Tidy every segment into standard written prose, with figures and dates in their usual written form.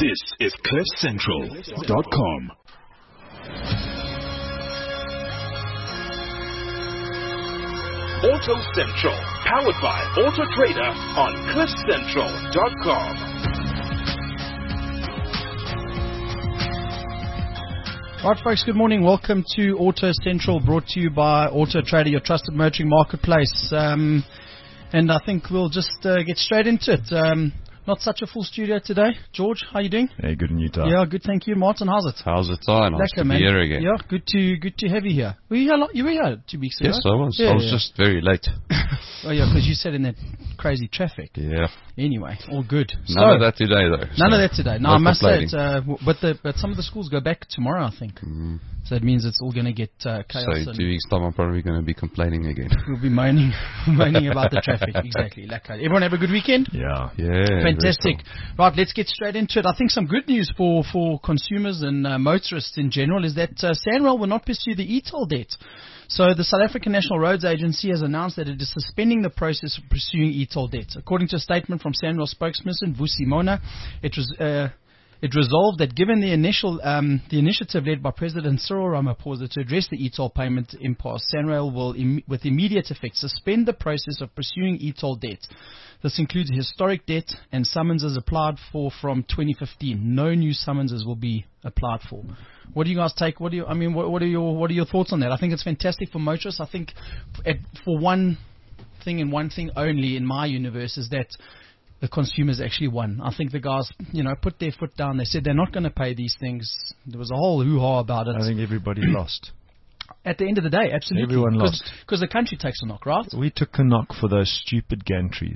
This is CliffCentral.com. Auto Central, powered by Auto Trader on CliffCentral.com. Right, folks, good morning. Welcome to Auto Central, brought to you by Auto Trader, your trusted motoring marketplace. And I think we'll just get straight into it. Not such a full studio today. George, how you doing? Hey, good and you, Ty? Yeah, good, thank you. Martin, how's it? How's the time? Nice to be here again. Yeah, good to have you here. You were here 2 weeks ago? Yes, I was. I was just very late. Oh, yeah, because you sat in that crazy traffic. Yeah. Anyway, all good. None of that today, though. None of that today. No, I must say, complaining. but some of the schools go back tomorrow, I think. So it means it's all going to get chaos. So in 2 weeks' time, I'm probably going to be complaining again. We'll be moaning about the traffic. Exactly. Everyone have a good weekend? Yeah. Fantastic. Right, let's get straight into it. I think some good news for consumers and motorists in general is that SANRAL will not pursue the e-toll debt. So the South African National Roads Agency has announced that it is suspending the process of pursuing e-toll debt. According to a statement from SANRAL spokesperson Vusi Mona, it resolved that given the initiative led by President Cyril Ramaphosa to address the e-toll payment impasse, SANRAL will, with immediate effect, suspend the process of pursuing e-toll debt. This includes historic debt and summonses applied for from 2015. No new summonses will be applied for. What do you guys take? What are your thoughts on that? I think it's fantastic for motorists. I think for one thing and one thing only in my universe is that the consumers actually won. I think the guys, put their foot down. They said they're not going to pay these things. There was a whole hoo-ha about it. I think everybody lost. At the end of the day, absolutely. Everyone lost. Because the country takes a knock, right? We took a knock for those stupid gantries.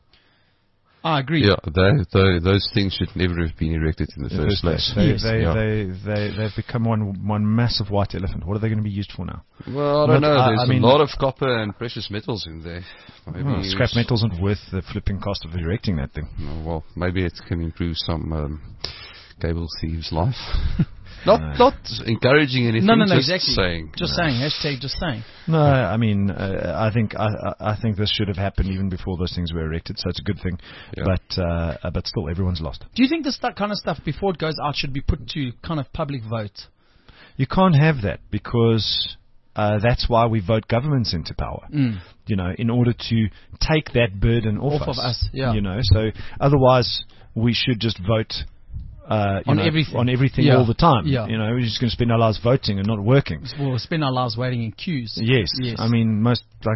I agree. Yeah, those things should never have been erected in the first place. They've become one massive white elephant. What are they going to be used for now? Well, I don't know. There's a lot of copper and precious metals in there. Maybe scrap metal isn't worth the flipping cost of erecting that thing. Well, maybe it can improve some cable thieves' life. Not encouraging anything. No, just exactly. Saying. Just saying. Hashtag just saying. No, I mean, I think this should have happened even before those things were erected, so it's a good thing. Yeah. But still, everyone's lost. Do you think this kind of stuff, before it goes out, should be put to kind of public vote? You can't have that because that's why we vote governments into power. In order to take that burden off us. Yeah. So otherwise we should just vote. On everything all the time. Yeah. We're just going to spend our lives voting and not working. We'll spend our lives waiting in queues. Yes. I mean,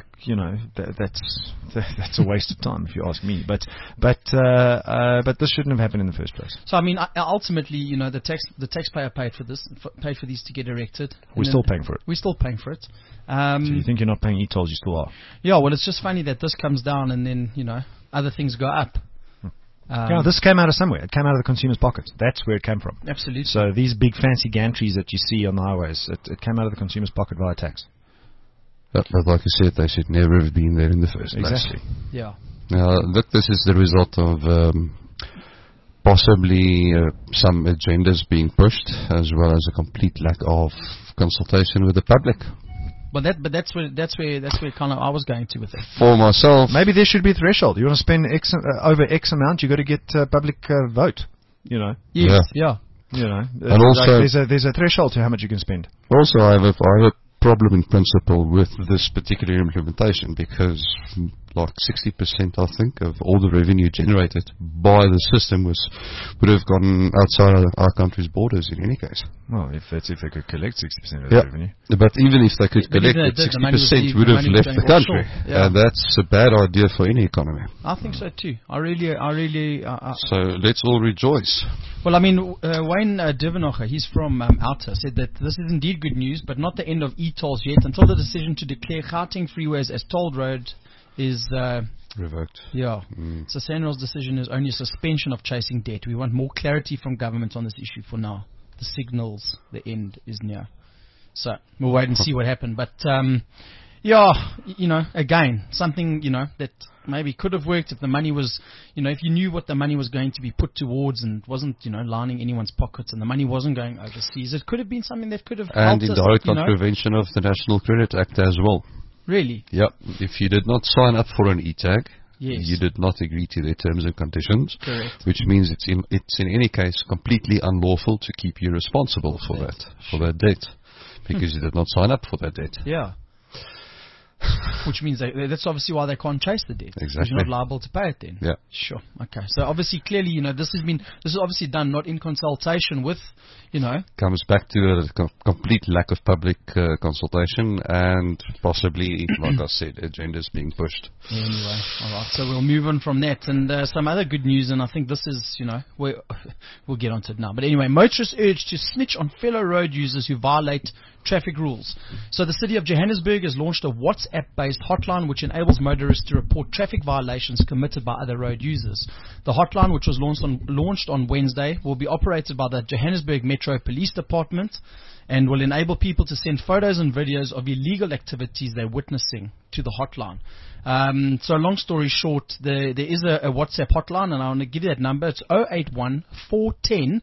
that's a waste of time if you ask me. But this shouldn't have happened in the first place. So I mean, ultimately, the taxpayer paid for this, paid for these to get erected. We're still paying for it. We're still paying for it. So you think you're not paying e-tolls? You still are. Yeah. Well, it's just funny that this comes down and then other things go up. This came out of somewhere. It came out of the consumer's pockets. That's where it came from. Absolutely. So these big fancy gantries that you see on the highways, it came out of the consumer's pocket via tax. But like you said, they should never have been there in the first place. Exactly. Yeah. Now, look, this is the result of possibly some agendas being pushed, as well as a complete lack of consultation with the public. But that's where kind of I was going to with it. For myself, maybe there should be a threshold. You want to spend over X amount, you got to get public vote. Yes. Yeah. And also there's a threshold to how much you can spend. Also, I have a problem in principle with this particular implementation because like 60%, I think, of all the revenue generated by the system would have gone outside our country's borders in any case. Well, if they could collect 60% of the revenue. But even if they could collect it, 60% would have left the country. And that's a bad idea for any economy. I think so too. I really. So let's all rejoice. Well, I mean, Wayne Divenocher, he's from Outer, said that this is indeed good news, but not the end of e-tolls yet, until the decision to declare Gauteng freeways as tolled road is revoked. Yeah. So SANRAL's decision is only a suspension of chasing debt. We want more clarity from government on this issue for now. The signals, the end is near. So we'll wait and see what happens. But again, something that maybe could have worked if the money was, if you knew what the money was going to be put towards and wasn't, lining anyone's pockets and the money wasn't going overseas. It could have been something that could have helped us. And in direct contravention of the National Credit Act as well. Really? Yep. If you did not sign up for an e-tag, You did not agree to their terms and conditions. Correct. Which means it's in any case completely unlawful to keep you responsible for that debt, because you did not sign up for that debt. Yeah. Which means that's obviously why they can't chase the debt. Exactly. Because you're not liable to pay it then. Yeah. Sure. Okay. So obviously, clearly, this is obviously done not in consultation with, Comes back to a complete lack of public consultation and possibly, like I said, agendas being pushed. Anyway, all right. So we'll move on from that. And some other good news, and I think this is, we'll get onto it now. But anyway, motorists urged to snitch on fellow road users who violate traffic rules. So the city of Johannesburg has launched a WhatsApp-based hotline which enables motorists to report traffic violations committed by other road users. The hotline, which was launched on Wednesday, will be operated by the Johannesburg Metro Police Department and will enable people to send photos and videos of illegal activities they're witnessing to the hotline. So long story short, there is a WhatsApp hotline, and I want to give you that number. It's 081 410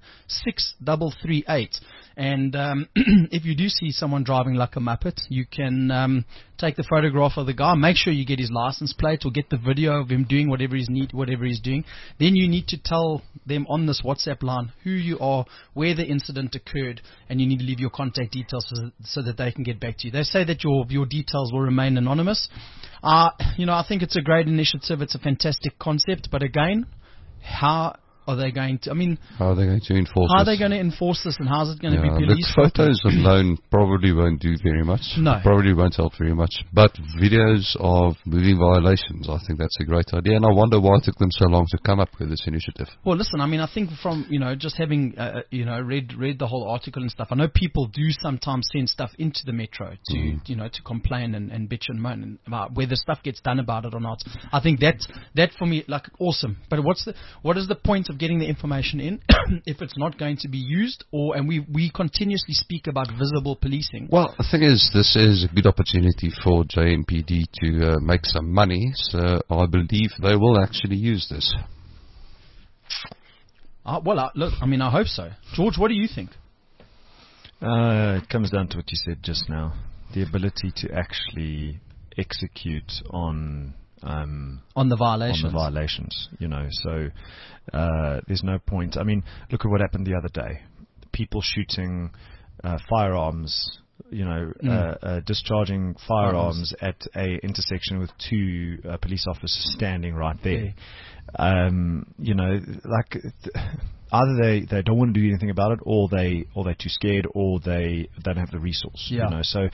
6338. And if you do see someone driving like a muppet, you can take the photograph of the guy, make sure you get his license plate or get the video of him doing whatever he's doing. Then you need to tell them on this WhatsApp line who you are, where the incident occurred, and you need to leave your contact details so that they can get back to you. They say that your details will remain anonymous. I think it's a great initiative. It's a fantastic concept. But again, how are they going to? How are they going to enforce How this? are they going to enforce this, and how is it going to be policed? The photos alone probably won't do very much. No. Probably won't help very much. But videos of moving violations, I think that's a great idea. And I wonder why it took them so long to come up with this initiative. Well, listen, I think from, just having, read the whole article and stuff, I know people do sometimes send stuff into the Metro to, to complain and bitch and moan about whether stuff gets done about it or not. I think that for me, awesome. But what is the point of getting the information in if it's not going to be used? And we continuously speak about visible policing. Well, the thing is, this is a good opportunity for JMPD to make some money, so I believe they will actually use this. Look, I hope so. George, what do you think? It comes down to what you said just now. The ability to actually execute on the violations. So there's no point. Look at what happened the other day. People shooting firearms, discharging firearms at a intersection with two police officers standing right there. Either they don't want to do anything about it, or they're too scared, or they don't have the resource. Yeah. So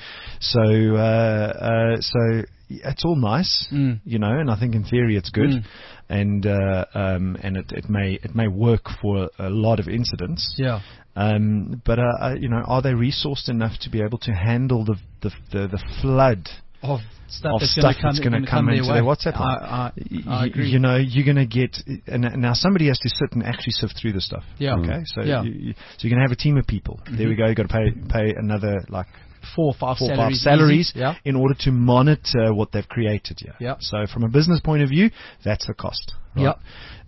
it's all nice, and I think in theory it's good, and it may work for a lot of incidents. Yeah. But are they resourced enough to be able to handle the flood of stuff that's going to come into their WhatsApp line? I agree. You're going to get, and now somebody has to sit and actually sift through the stuff. Yeah. Okay. So you're going to have a team of people. There we go. You've got to pay another 4 or 5 salaries yeah. in order to monitor what they've created here. Yeah. So from a business point of view, that's the cost. Right? Yeah.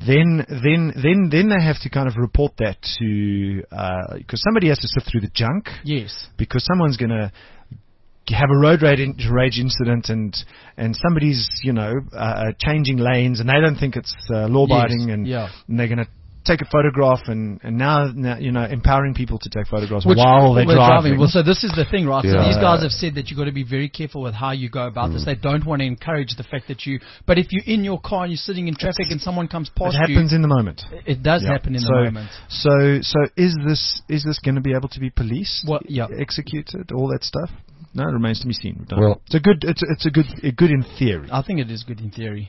Then they have to kind of report that to because somebody has to sift through the junk. Yes. Because someone's going to have a road rage incident and somebody's changing lanes and they don't think it's law abiding and they're going to take a photograph and now empowering people to take photographs while they're driving. Well, so this is the thing, right? Yeah. So these guys have said that you've got to be very careful with how you go about this. They don't want to encourage the fact that but if you're in your car and you're sitting in traffic and someone comes past you, it happens in the moment. It does happen in the moment. So is this going to be able to be policed? Executed, all that stuff? No, it remains to be seen. Well, it's a good in theory. I think it is good in theory.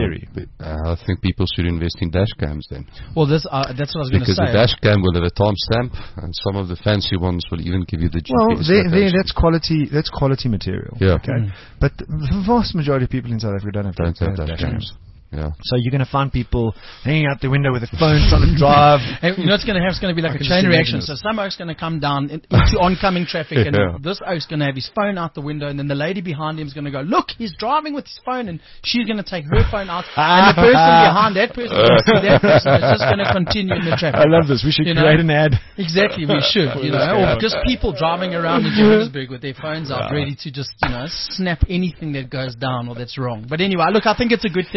I think people should invest in dash cams then. Well, that's what I was going to say. Because the dash cam will have a timestamp, and some of the fancy ones will even give you the GPS. Well, that's quality. That's quality material. Yeah. Okay. But the vast majority of people in South Africa don't have dash cams. Yeah. So you're going to find people hanging out the window with their phone trying to drive. And you know what's going to have? It's going to be like a chain reaction. So some oak's going to come down into oncoming traffic, and this oak's going to have his phone out the window, and then the lady behind him is going to go, look, he's driving with his phone, and she's going to take her phone out, and the person behind that person will see that person. It's just going to continue in the traffic. I love this. We should create an ad. Exactly, we should. Or just people driving around in Johannesburg with their phones out, ready to just snap anything that goes down or that's wrong. But anyway, look, I think it's a good thing, and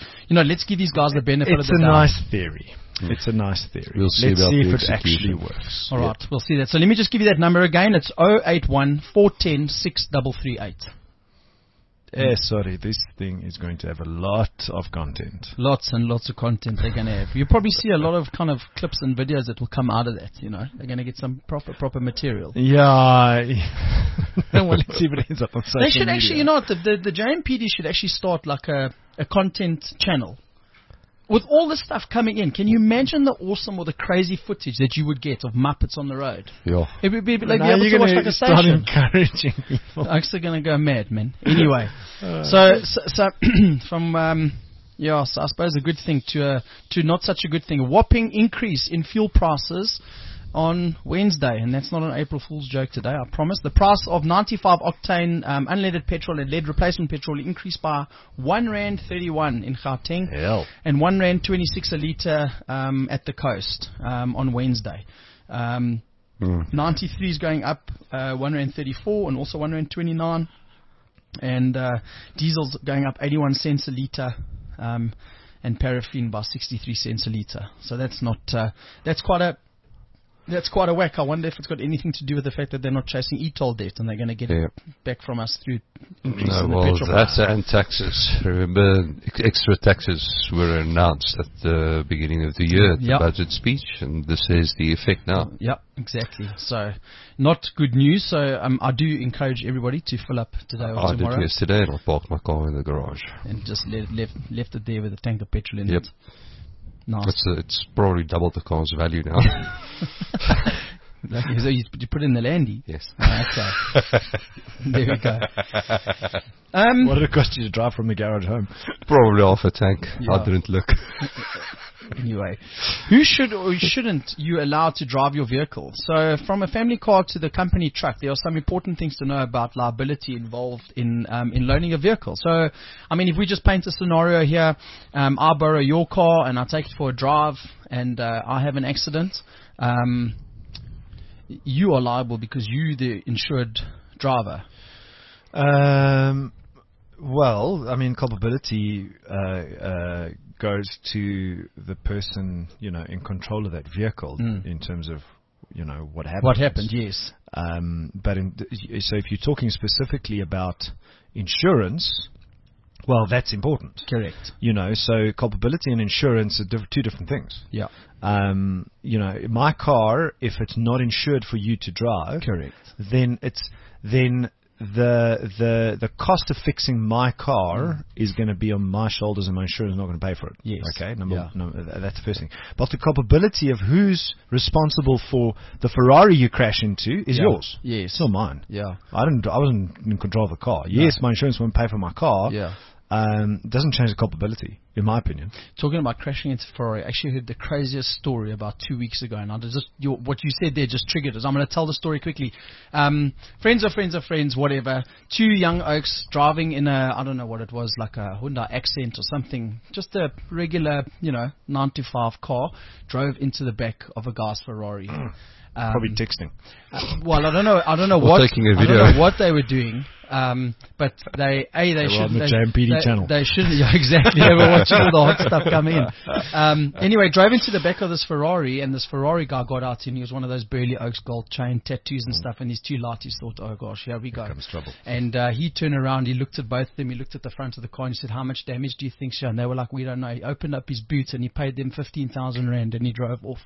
let's give these guys the benefit of the doubt. It's a nice theory. It's a nice theory. We'll see Let's see if it execution actually works. All right, we'll see that. So let me just give you that number again. It's 081 410 6338. Sorry, this thing is going to have a lot of content. Lots and lots of content they're going to have. You'll probably see a lot of kind of clips and videos that will come out of that, They're going to get some proper material. Yeah. Well, let's see if it ends up on social media. They should actually, the JMPD should actually start like a content channel. With all this stuff coming in, can you imagine the awesome or the crazy footage that you would get of Muppets on the road? Yeah. It would be like be able to watch like a start station. Encouraging people. I'm actually going to go mad, man. Anyway, so from so I suppose a good thing to not such a good thing. A whopping increase in fuel prices on Wednesday, and that's not an April Fool's joke today, I promise. The price of 95 octane unleaded petrol and lead replacement petrol increased by R1.31 in Gauteng. Hell. And R1.26 a litre at the coast on Wednesday. 93 is going up R1.34 and also R1.29, and diesel's going up 81 cents a litre. And paraffin by 63 cents a litre. So that's not that's quite a whack. I wonder if it's got anything to do with the fact that they're not chasing e-toll debt and they're going to get it back from us through increase in the petrol price. That's and taxes. Remember, extra taxes were announced at the beginning of the year at the budget speech, and this is the effect now. Yep, exactly. So, not good news. So, I do encourage everybody to fill up today or tomorrow. I did yesterday, and I parked my car in the garage. And just left it there with a tank of petrol in it. Nice. It's probably double the car's value now. So you put it in the Landy? Yes. Okay. There we go. What did it cost you to drive from the garage home? Probably half a tank. Yeah. I didn't look. Anyway, who should or shouldn't you allow to drive your vehicle? So from a family car to the company truck, there are some important things to know about liability involved in loaning a vehicle. So, I mean, if we just paint a scenario here, I borrow your car and I take it for a drive and I have an accident, you are liable because you're the insured driver. Well, I mean, culpability goes to the person, in control of that vehicle in terms of, what happened. What happened, yes. But so if you're talking specifically about insurance, well, that's important. Correct. So culpability and insurance are two different things. Yeah. My car, if it's not insured for you to drive, correct, then the cost of fixing my car is going to be on my shoulders, and my insurance is not going to pay for it. Yes. Okay. That's the first thing. But the culpability of who's responsible for the Ferrari you crash into is yours. Yes. It's not mine. Yeah. I wasn't in control of the car. Yes, my insurance won't pay for my car. Yeah. Doesn't change the culpability, in my opinion. Talking about crashing into Ferrari, I actually heard the craziest story about 2 weeks ago, and what you said there just triggered us. I'm going to tell the story quickly. Friends of friends, whatever. Two young oaks driving in I don't know what it was, like a Hyundai Accent or something, just a regular, 9-to-5 car, drove into the back of a guy's Ferrari. Probably texting. Well, I don't know what they were doing. But they were on the JMPD channel. They shouldn't. Yeah, exactly. They were watching all the hot stuff coming in. Anyway, drove into the back of this Ferrari, and this Ferrari guy got out, and he was one of those burly oaks, gold chain, tattoos and stuff, and he's too light. He thought, oh gosh, here we go. Here comes trouble. And he turned around, he looked at both of them, he looked at the front of the car, and he said, how much damage do you think, sir? And they were like, we don't know. He opened up his boot, and he paid them 15,000 rand, and he drove off.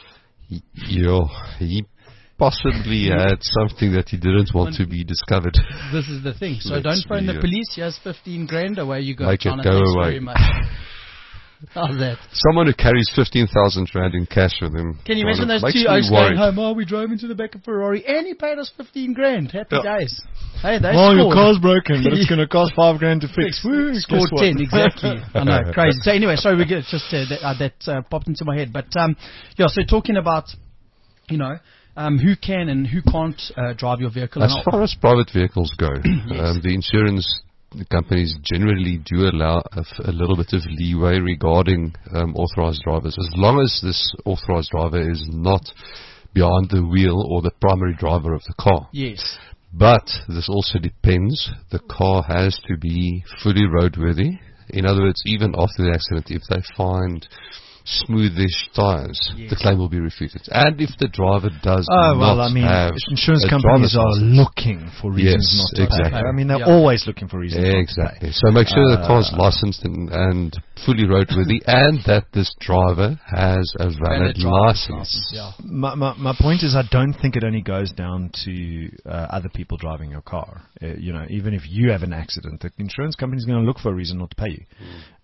He possibly had something that he didn't want to be discovered. This is the thing. So don't phone the police. Here's 15 grand. Away you go. Make it go away. Very much. How's that? Someone who carries 15,000 rand in cash with him. Can you imagine those two oaks going home? Oh, we drove into the back of Ferrari and he paid us 15 grand. Happy days. Hey, they scored. Your car's broken, but it's going to cost 5 grand to fix. Woo, scored 10, exactly. I know, crazy. So anyway, sorry, we get just that popped into my head. But so talking about, who can and who can't drive your vehicle. As far as private vehicles go, yes. The insurance companies generally do allow a little bit of leeway regarding authorized drivers, as long as this authorized driver is not behind the wheel or the primary driver of the car. Yes. But this also depends. The car has to be fully roadworthy. In other words, even after the accident, if they find smoothish tires, the claim will be refuted. And if the driver does have insurance companies are looking for reasons not to pay. I mean, they're always looking for reasons not to pay. So make sure the car's licensed and fully roadworthy, and that this driver has a valid license. My point is, I don't think it only goes down to other people driving your car. Even if you have an accident, the insurance company is going to look for a reason not to pay you.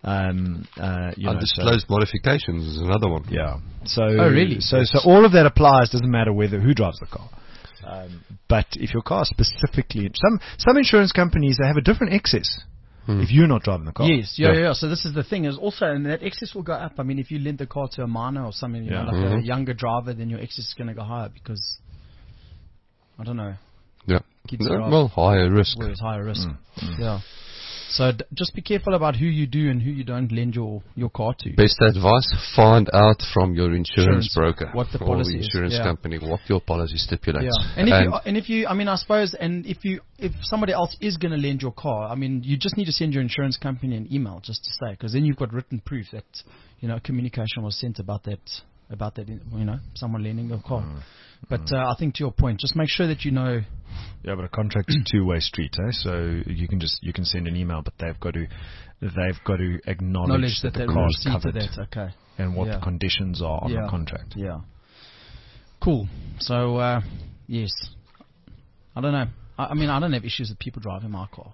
Undisclosed modifications is another one. Yeah. So, really? So all of that applies. Doesn't matter who drives the car. But if your car specifically, some insurance companies, they have a different excess. If you're not driving the car. Yes, yeah. So this is the thing, is also, and that excess will go up. I mean, if you lend the car to a minor or something, like a younger driver, then your excess is going to go higher because, I don't know. Yeah. Higher risk. Well, it's higher risk. Yeah. So just be careful about who you do and who you don't lend your car to. Best advice, find out from your insurance broker what the policy or the insurance is. company what your policy stipulates. Yeah. And if you, I mean, I suppose, and if somebody else is going to lend your car, I mean, you just need to send your insurance company an email just to say, because then you've got written proof that communication was sent about that someone lending your car. But I think to your point, just make sure that you know. Yeah, but a contract is a two-way street, eh? So you can send an email, but they've got to acknowledge that the car is covered. Okay. And what the conditions are on the contract. Yeah. Cool. So yes, I don't know. I mean, I don't have issues with people driving my car.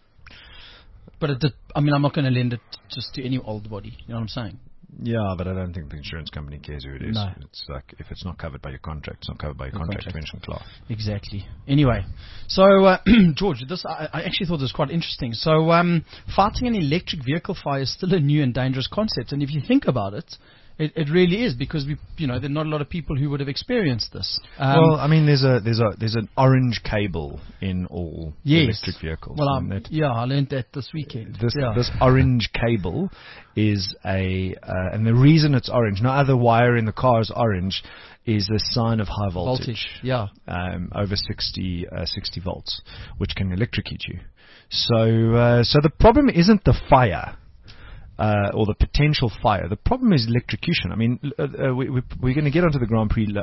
But I'm not going to lend it just to any old body. You know what I'm saying? Yeah, but I don't think the insurance company cares who it is. No. It's like, if it's not covered by your contract, it's not covered by your contract mention clause. Exactly. Anyway, so George, this I actually thought this was quite interesting. So fighting an electric vehicle fire is still a new and dangerous concept, and if you think about it, it really is, because there are not a lot of people who would have experienced this. Well, I mean, there's an orange cable in all electric vehicles. Well, I learned that this weekend. This orange cable is and the reason it's orange, no other wire in the car is orange, is a sign of high voltage. Over 60 volts, which can electrocute you. So the problem isn't the fire. Or the potential fire. The problem is electrocution. I mean, we're going to get onto the Grand Prix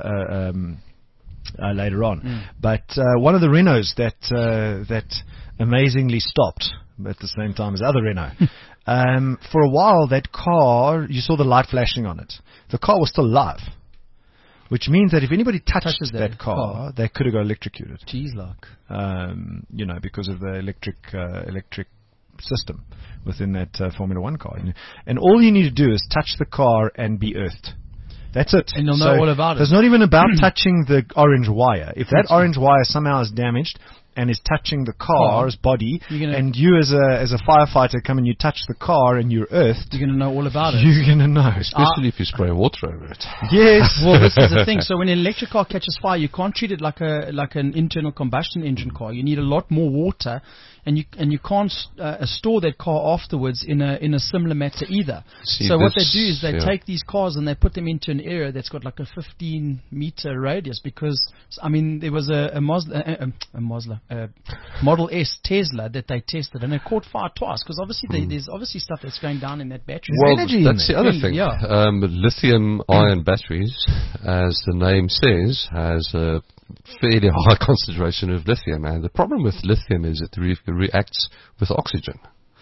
later on, but one of the Renaults that amazingly stopped at the same time as other Renault. For a while, that car, you saw the light flashing on it. The car was still alive, which means that if anybody touches that car, they could have got electrocuted. Jeez, luck. Because of the electric system within that Formula One car. And all you need to do is touch the car and be earthed. That's it. And you'll know all about it. It's not even about touching the orange wire. If that orange wire somehow is damaged and is touching the car's body, and you as a firefighter come and you touch the car and you're earthed, you're going to know all about it. You're going to know. Especially if you spray water over it. Yes. Well, this is the thing. So when an electric car catches fire, you can't treat it like an internal combustion engine car. You need a lot more water, and you can't store that car afterwards in a similar matter either. So what they do is they take these cars and they put them into an area that's got like a 15-meter radius, because I mean there was a Model S Tesla that they tested, and it caught fire twice, because obviously there's obviously stuff that's going down in that battery. Well, that's the other thing. Lithium-ion batteries, as the name says, has a fairly high concentration of lithium, and the problem with lithium is it reacts with oxygen.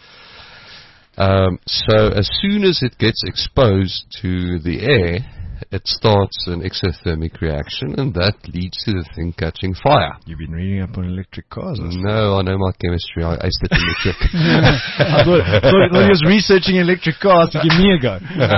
So as soon as it gets exposed to the air, it starts an exothermic reaction, and that leads to the thing catching fire. You've been reading up on electric cars? No, I know my chemistry. I aced electric. I thought he was researching electric cars to give me a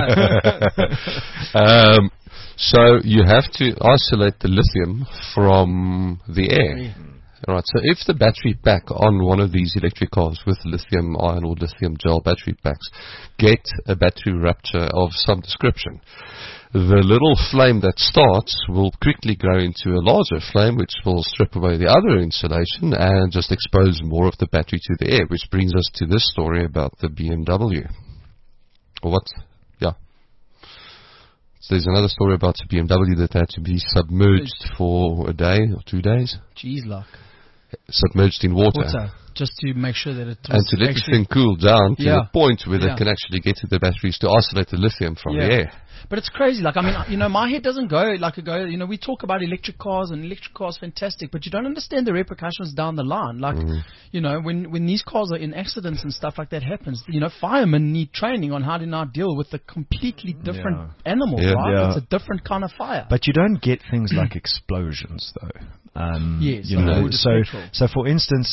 go. So you have to isolate the lithium from the air. Right, so if the battery pack on one of these electric cars with lithium ion or lithium gel battery packs get a battery rupture of some description, the little flame that starts will quickly grow into a larger flame, which will strip away the other insulation and just expose more of the battery to the air, which brings us to this story about the BMW. What? Yeah. So there's another story about a BMW that had to be submerged for a day or 2 days. Jeez, luck. submerged in water. Just to make sure that it was and to let the thing cool down to the point where they can actually get to the batteries to isolate the lithium from the air. But it's crazy. Like, I mean, my head doesn't go like a go. We talk about electric cars, and electric cars fantastic, but you don't understand the repercussions down the line. Like, when these cars are in accidents and stuff like that happens, firemen need training on how to now deal with a completely different animal, right? Yeah. It's a different kind of fire. But you don't get things like explosions, though. Yes. So for instance,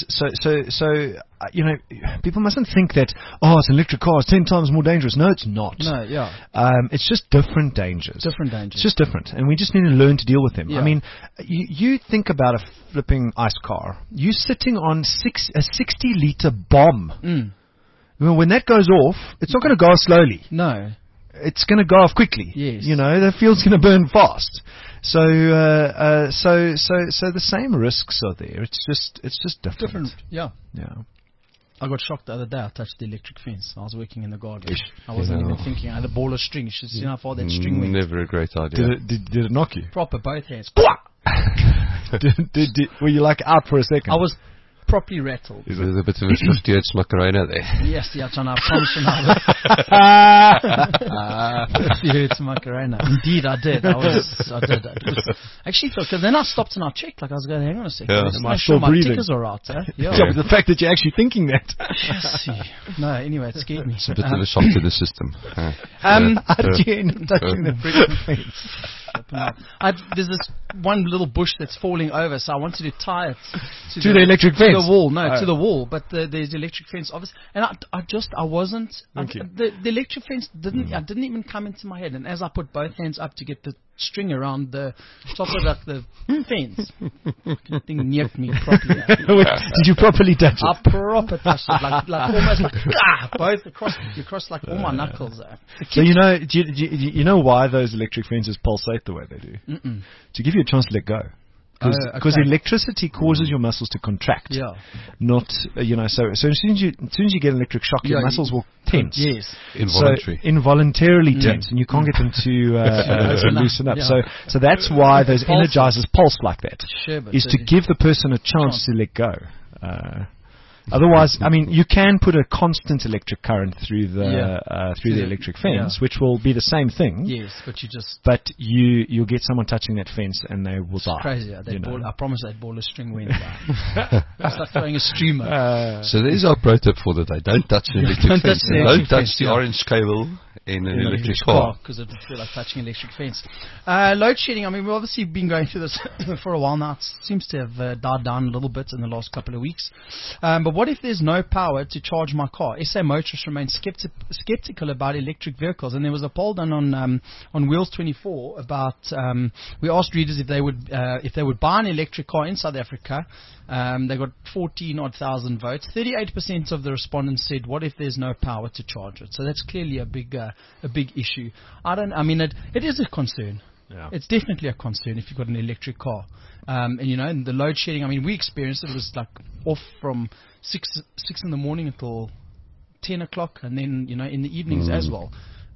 people mustn't think that it's an electric car, it's 10 times more dangerous. No, it's not. No, yeah. It's just different dangers. Different dangers. It's just different, and we just need to learn to deal with them. Yeah. I mean, you think about a flipping ice car. You're sitting on a 60-liter bomb. When that goes off, it's not going to go off slowly. No. It's going to go off quickly. Yes. The field's going to burn fast. So the same risks are there. It's just different. Yeah. I got shocked the other day. I touched the electric fence. I was working in the garden. I wasn't even thinking. I had a ball of string. You should see how far that string went. Never a great idea. Did it knock you? Proper, both hands. Were you like out for a second? I was properly rattled. There's a bit of a 50-hertz Macarena there. Yes, John, I promise you now. 50-hertz Macarena. Indeed, I did. I did. Actually, because then I stopped and I checked. Like, I was going, hang on a second. Yeah. Make sure my tickers are right. Yeah, but the fact that you're actually thinking that. Yes. No, anyway, it scared me. It's a bit of a shock to the system. Touching the freaking fence. There's this one little bush that's falling over, so I wanted to tie it to the electric fence. To the wall, to the wall. But there's the electric fence, obviously. And I wasn't. The electric fence didn't even come into my head. And as I put both hands up to get the string around the top of the fence, the thing neared me properly. Did you properly touch it? I proper touched it, like almost like both across like all my knuckles. So you know why those electric fences pulsate the way they do? To give you a chance to let go. Because electricity causes your muscles to contract. Yeah. Not, so as soon as you get an electric shock, your muscles will tense. Yes. Involuntarily tense, and you can't get them to loosen up. So that's why those energizers pulse like that. Sure, is to give the person a chance to let go. Otherwise, I mean, you can put a constant electric current through the electric fence, which will be the same thing. Yes, but you'll get someone touching that fence and they will die. Crazy. I promise that ball of string went by. It's like throwing a streamer. So there's our pro tip for the day. Don't touch an electric fence. Don't touch the orange cable in an electric car, because it would feel like touching an electric fence. Load shedding, I mean, we've obviously been going through this for a while now. It seems to have died down a little bit in the last couple of weeks. But what if there's no power to charge my car? SA motorists remain skeptical about electric vehicles, and there was a poll done on Wheels 24 about. We asked readers if they would buy an electric car in South Africa. They got 14,000 votes. 38% of the respondents said, "What if there's no power to charge it?" So that's clearly a big issue. It is a concern. Yeah. It's definitely a concern if you've got an electric car. And the load shedding, I mean, we experienced it. It was like off from 6 in the morning until 10 o'clock, and then, in the evenings as well.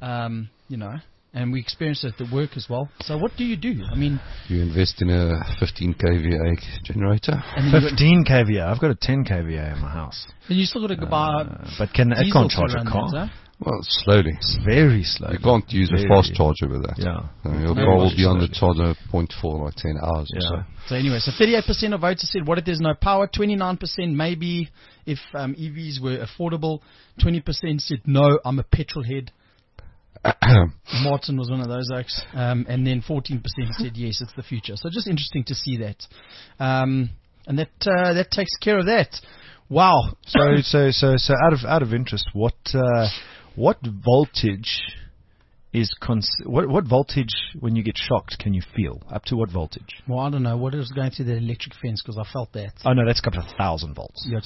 And we experienced it at work as well. So what do? I mean, you invest in a 15 kVA generator. 15 kVA. I've got a 10 kVA in my house. And you still got to buy. But it can't charge a car. That, well, slowly. It's very slow. You can't use a fast charger with that. Yeah. Your car will be on the charger point for like 10 hours or so. So anyway, 38% of voters said, what if there's no power? 29% maybe if EVs were affordable. 20% said, no, I'm a petrol head. Martin was one of those oaks. And then 14% said, yes, it's the future. So just interesting to see that. And that takes care of that. Wow. So out of interest, what voltage is what voltage when you get shocked can you feel? Up to what voltage? Well, I don't know. What is going through the electric fence? Because I felt that. Oh no, that's a couple of 1,000 volts. Yeah,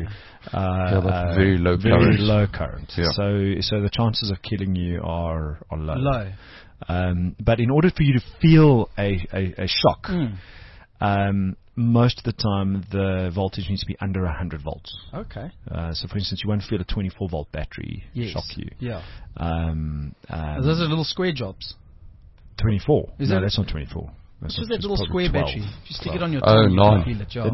very low current. Very low current. Yeah. So the chances of killing you are low. Low. But in order for you to feel a shock, most of the time the voltage needs to be under 100 volts. Okay. So for instance, you won't feel a 24 volt battery shock you. Yeah. Those are little square jobs. 24. No, that's not 24. This was that little square 12. battery. If you stick it on your tongue, you can feel it. Yeah. The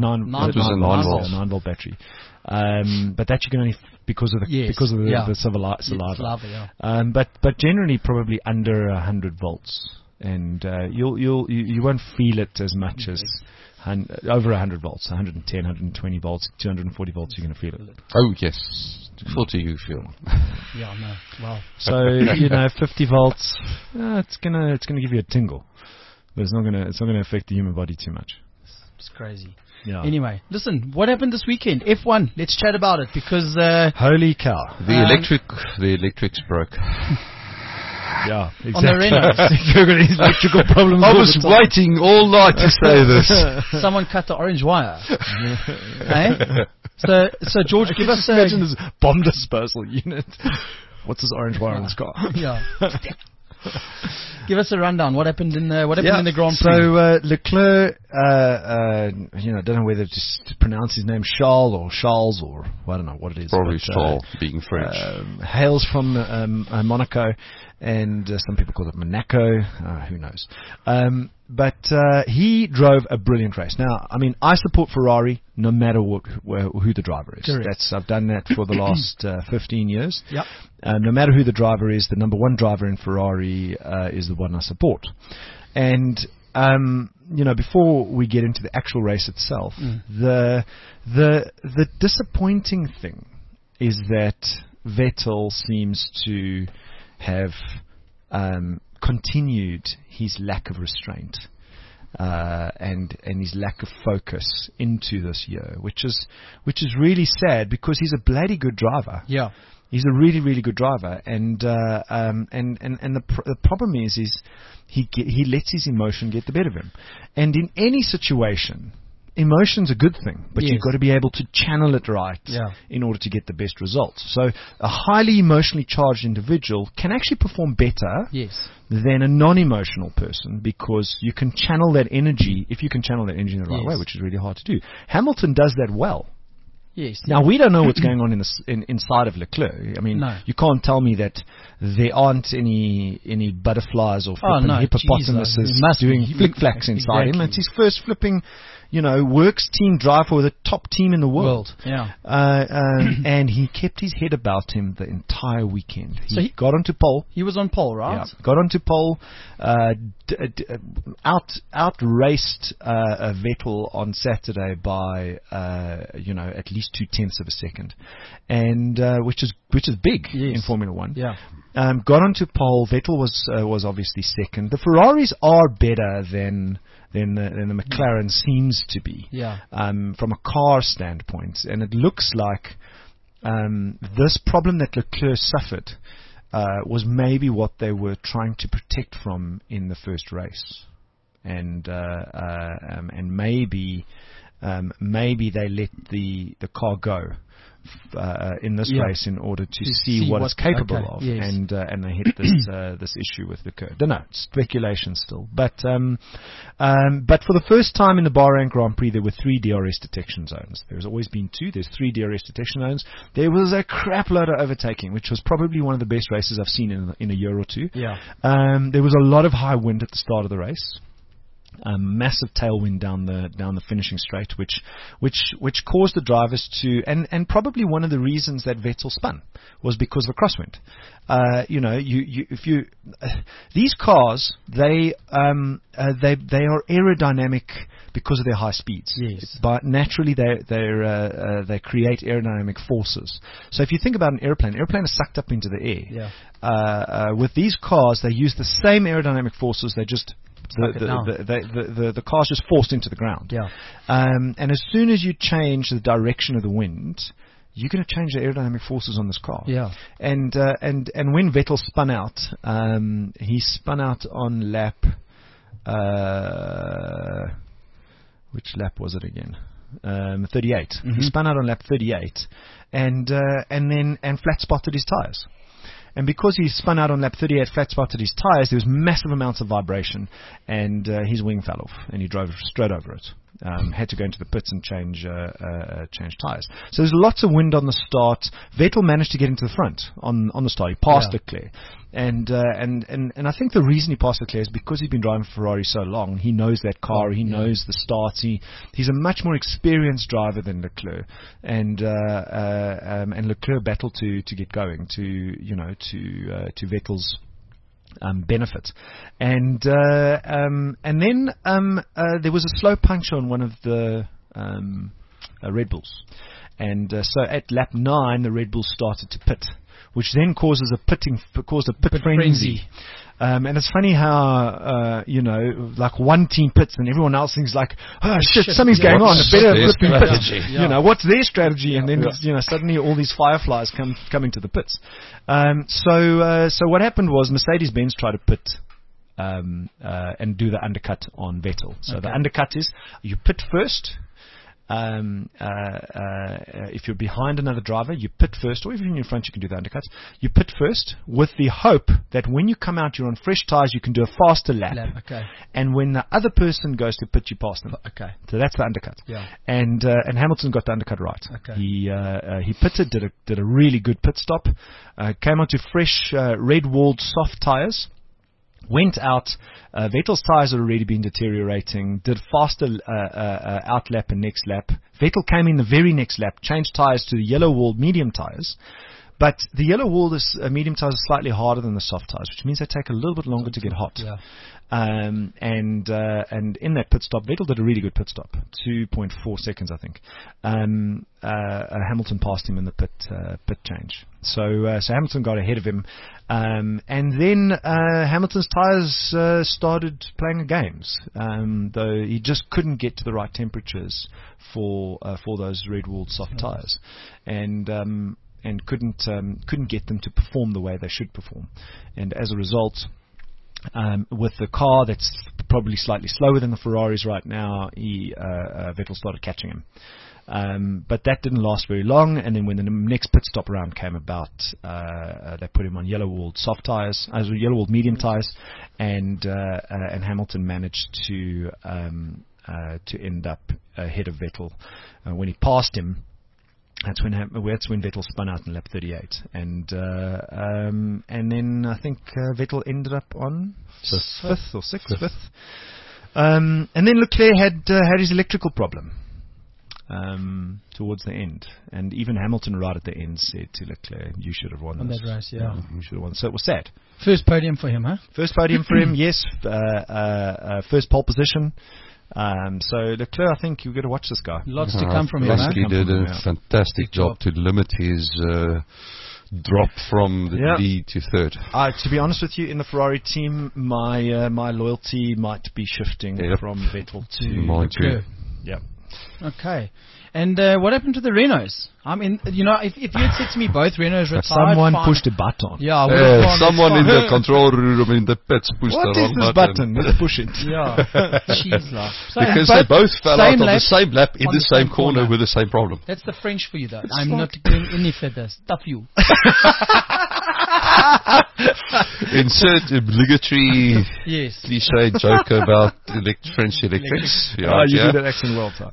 9 volt battery. But that you can only because of the saliva. But generally probably under 100 volts, and you won't feel it as much as over 100 volts, 110, 120 volts, 240 volts. You're going to feel it. Oh yes, what do you feel? Yeah, no, wow. So 50 volts, it's gonna give you a tingle, but it's not gonna affect the human body too much. It's crazy. Yeah. Anyway, listen, what happened this weekend? F1, let's chat about it because... holy cow. The electrics broke. Yeah, exactly. On the Renault. Electrical problems. I was waiting all night to say this. Someone cut the orange wire. Eh? So George, give us imagine this bomb dispersal unit. What's this orange wire in this car? Yeah. Give us a rundown. What happened in the Grand Prix? So Leclerc, I don't know whether to pronounce his name Charles or I don't know what it is. Probably Charles, being French. Hails from Monaco, and some people call it Monaco. Who knows? But he drove a brilliant race. Now, I mean, I support Ferrari no matter who the driver is. Correct. I've done that for the last 15 years. Yep. No matter who the driver is, the number one driver in Ferrari is the one I support. And before we get into the actual race itself, the disappointing thing is that Vettel seems to have continued his lack of restraint and his lack of focus into this year, which is really sad because he's a bloody good driver. Yeah, he's a really, really good driver, and the problem is he lets his emotion get the better of him, and in any situation. Emotion's a good thing, but you've got to be able to channel it right in order to get the best results. So a highly emotionally charged individual can actually perform better than a non-emotional person because you can channel that energy, if you can channel that energy in the right way, which is really hard to do. Hamilton does that well. Yes. Now, we don't know what's going on inside of Leclerc. I mean, you can't tell me that there aren't any butterflies or hippopotamuses doing flick-flacks inside him. It's his first flipping... works team driver with a top team in the world. Yeah. And he kept his head about him the entire weekend. He got onto pole. He was on pole, right? Yeah. Got onto pole. Out-raced Vettel on Saturday by at least 0.2 of a second, and which is big in Formula One. Yeah. Got onto pole. Vettel was obviously second. The Ferraris are better than the McLaren seems to be from a car standpoint, and it looks like this problem that Leclerc suffered was maybe what they were trying to protect from in the first race, and maybe they let the car go in this race in order to see what it's capable of, and they hit this issue with Leclerc. Don't know, speculation still, but for the first time in the Bahrain Grand Prix there were 3 DRS detection zones. There's always been 2. There's 3 DRS detection zones. There was a crap load of overtaking, which was probably one of the best races I've seen in a year or two. There was a lot of high wind at the start of the race. Massive tailwind down the finishing straight, which caused the drivers to, and probably one of the reasons that Vettel spun was because of a crosswind. These cars they are aerodynamic because of their high speeds. Yes. But naturally they create aerodynamic forces. So if you think about an airplane is sucked up into the air. Yeah. With these cars, they use the same aerodynamic forces. They just the car's just forced into the ground. Yeah. And as soon as you change the direction of the wind, you're going to change the aerodynamic forces on this car. Yeah. And when Vettel spun out, he spun out on lap. Which lap was it again? 38. Mm-hmm. He spun out on lap 38, and flat spotted his tires. And because he spun out on lap 38, flat spotted his tires, there was massive amounts of vibration, and his wing fell off, and he drove straight over it. Had to go into the pits and change tires. So there's lots of wind on the start. Vettel managed to get into the front on the start. He passed Leclerc. And I think the reason he passed Leclerc is because he's been driving Ferrari so long. He knows that car. He knows the starts. He's a much more experienced driver than Leclerc. And Leclerc battled to get going to Vettel's benefit. And then there was a slow puncture on one of the Red Bulls. And so at lap 9, the Red Bulls started to pit, which then caused a pit frenzy. And it's funny how, like one team pits and everyone else thinks like, oh shit, something's going on. It better flipping pit. Yeah. What's their strategy? And then, suddenly all these fireflies coming to the pits. So what happened was Mercedes-Benz tried to pit, and do the undercut on Vettel. So the undercut is you pit first. If you're behind another driver, you pit first, or even in front, you can do the undercuts. You pit first with the hope that when you come out, you're on fresh tires, you can do a faster lap. Okay. And when the other person goes to pit, you pass them. Okay. So that's the undercut. Yeah. And Hamilton got the undercut right. Okay. He pitted, did a really good pit stop, came onto fresh red-walled soft tires. Went out. Vettel's tyres had already been deteriorating. Did faster out lap and next lap. Vettel came in the very next lap, changed tyres to the yellow-walled medium tyres. But the yellow-walled medium tyres are slightly harder than the soft tyres, which means they take a little bit longer to get hot. Yeah. And in that pit stop, Vettel did a really good pit stop, 2.4 seconds, I think. Hamilton passed him in the pit change. So Hamilton got ahead of him, and then Hamilton's tyres started playing games, though he just couldn't get to the right temperatures for those red-walled soft tyres, and couldn't get them to perform the way they should perform, and as a result. With the car that's probably slightly slower than the Ferraris right now, Vettel started catching him. But that didn't last very long, and then when the next pit stop round came about, they put him on yellow-walled soft tyres, yellow-walled medium tyres, and Hamilton managed to end up ahead of Vettel. When he passed him, that's when Vettel spun out in lap 38, and then I think Vettel ended up on fifth or sixth. And then Leclerc had his electrical problem towards the end, and even Hamilton right at the end said to Leclerc, "You should have won this." On that race, yeah. You should have won. So it was sad. First podium for him, huh? First podium for him, yes. First pole position. So Leclerc, I think you've got to watch this guy. Lots to come from him. He did a fantastic job to limit his drop from the lead to third. To be honest with you, in the Ferrari team, my loyalty might be shifting from Vettel to Leclerc. Yeah. Okay. And what happened to the Renaults? I mean, if you had said to me both Renaults retired, someone pushed a button. Yeah, someone in the control room in the pits pushed the wrong button. Let's push it. Yeah, jeez, because they both fell out on the same lap in the same corner with the same problem. That's the French for you, though. I'm not getting any feathers. Stuff you. Insert obligatory cliche joke about French electrics. You did that accent well, Ty.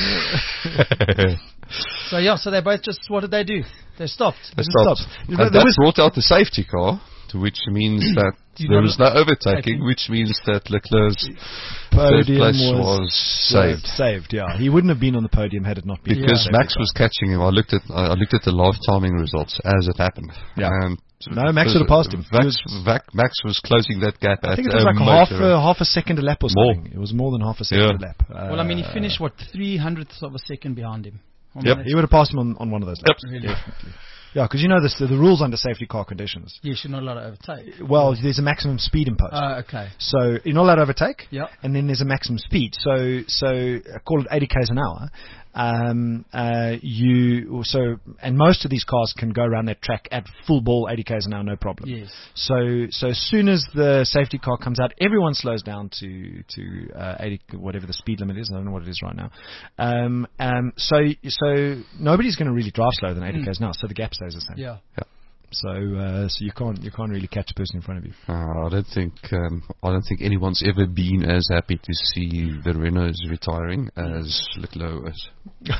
So they both just, what did they do? They stopped. And that brought out the safety car, which means that there was no overtaking, which means that Leclerc's third place was saved. Saved, yeah. He wouldn't have been on the podium had it not been. Because Max was catching him. I looked at the live timing results as it happened. Yeah. And no, Max would have passed him. Max was closing that gap. I think it was like half a second a lap or something. More. It was more than half a second a lap. Well, I mean, he finished 300ths of a second behind him. Yep, he would have passed him on one of those laps. Yep. Really? Definitely. Yeah, because you know the rules under safety car conditions. Yes, you're not allowed to overtake. Well, there's a maximum speed imposed. Okay. So you're not allowed to overtake. Yep. And then there's a maximum speed. So call it 80 km an hour. And most of these cars can go around that track at full ball 80 km an hour, no problem. Yes. So as soon as the safety car comes out, everyone slows down to 80, whatever the speed limit is. I don't know what it is right now. So nobody's going to really drive slower than 80 km an hour. So the gap stays the same. Yeah. So you can't really catch a person in front of you. I don't think anyone's ever been as happy to see the Renaults retiring as Leclerc is.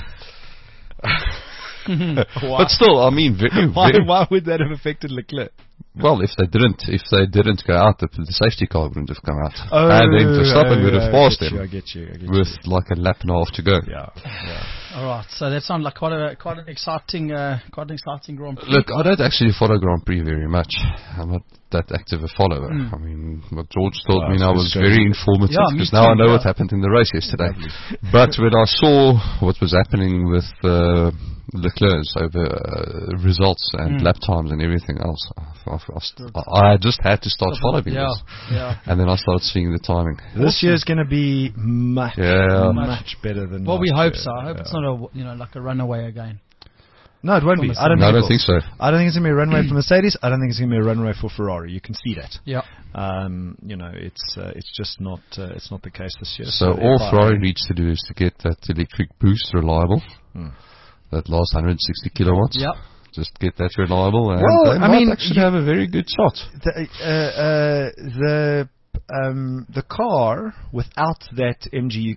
But still, I mean, why would that have affected Leclerc? Well, if they didn't go out, the safety car wouldn't have come out. And then Verstappen would have passed them. I get you. With like a lap and a half to go. Yeah. All right. So that sounds like quite an exciting Grand Prix. Look, I don't actually follow Grand Prix very much. I'm not that active a follower. I mean, what George told me now was very informative, because now I know what happened in the race yesterday. But when I saw what was happening with Leclerc over results and lap times and everything else, I just had to start following this. And then I started seeing the timing. This year's going to be much better than. Well, we hope so. I hope it's not like a runaway again. No, it won't be. I don't think so. I don't think it's going to be a runaway for Mercedes. I don't think it's going to be a runaway for Ferrari. You can see that. Yeah. It's just not. It's not the case this year. So all Ferrari needs to do is to get that electric boost reliable. That last 160 kilowatts. Yeah. Just get that reliable, and they might actually have a very good shot. The car without that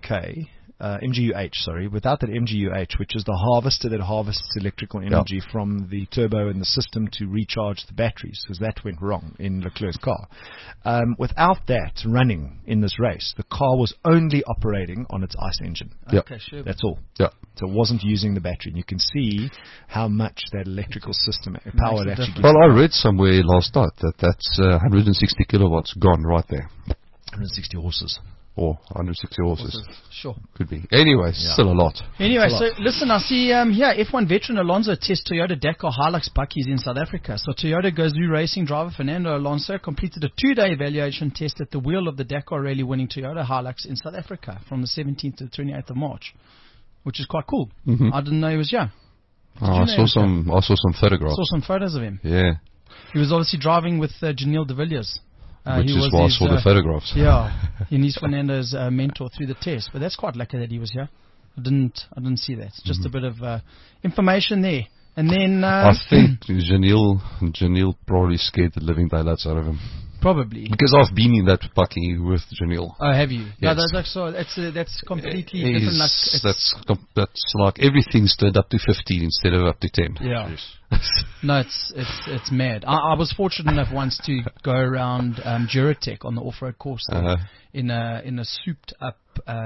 without that MGU-H, which is the harvester that harvests electrical energy from the turbo in the system to recharge the batteries, because that went wrong in Leclerc's car. Without that running in this race, the car was only operating on its ICE engine. Okay, sure. That's all. Yeah. So it wasn't using the battery. And you can see how much that electrical system power it actually gives. Well, I read somewhere last night that's 160 kilowatts gone right there. 160 horses. Or 160 horses. Sure. Could be. Anyway, still a lot. Anyway, so listen, I see F1 veteran Alonso tests Toyota Dakar Hilux buckies in South Africa. So Toyota Gazoo Racing driver Fernando Alonso completed a 2-day evaluation test at the wheel of the Dakar Rally winning Toyota Hilux in South Africa from the 17th to the 28th of March, which is quite cool. I didn't know he was young. I saw some photographs. Saw some photos of him. Yeah. He was obviously driving with Janelle de Villiers. Which is why I saw the photographs. Yeah, and he's Fernando's mentor through the test. But that's quite lucky that he was here. I didn't see that. Just a bit of information there. And then I think Janelle probably scared the living daylights out of him. Probably. Because I've been in that bucky with Janelle. Oh, have you? Yes. No, that's completely different. That's like everything's turned up to 15 instead of up to 10. Yeah. No, it's mad. I was fortunate enough once to go around Duratec on the off-road course in a souped up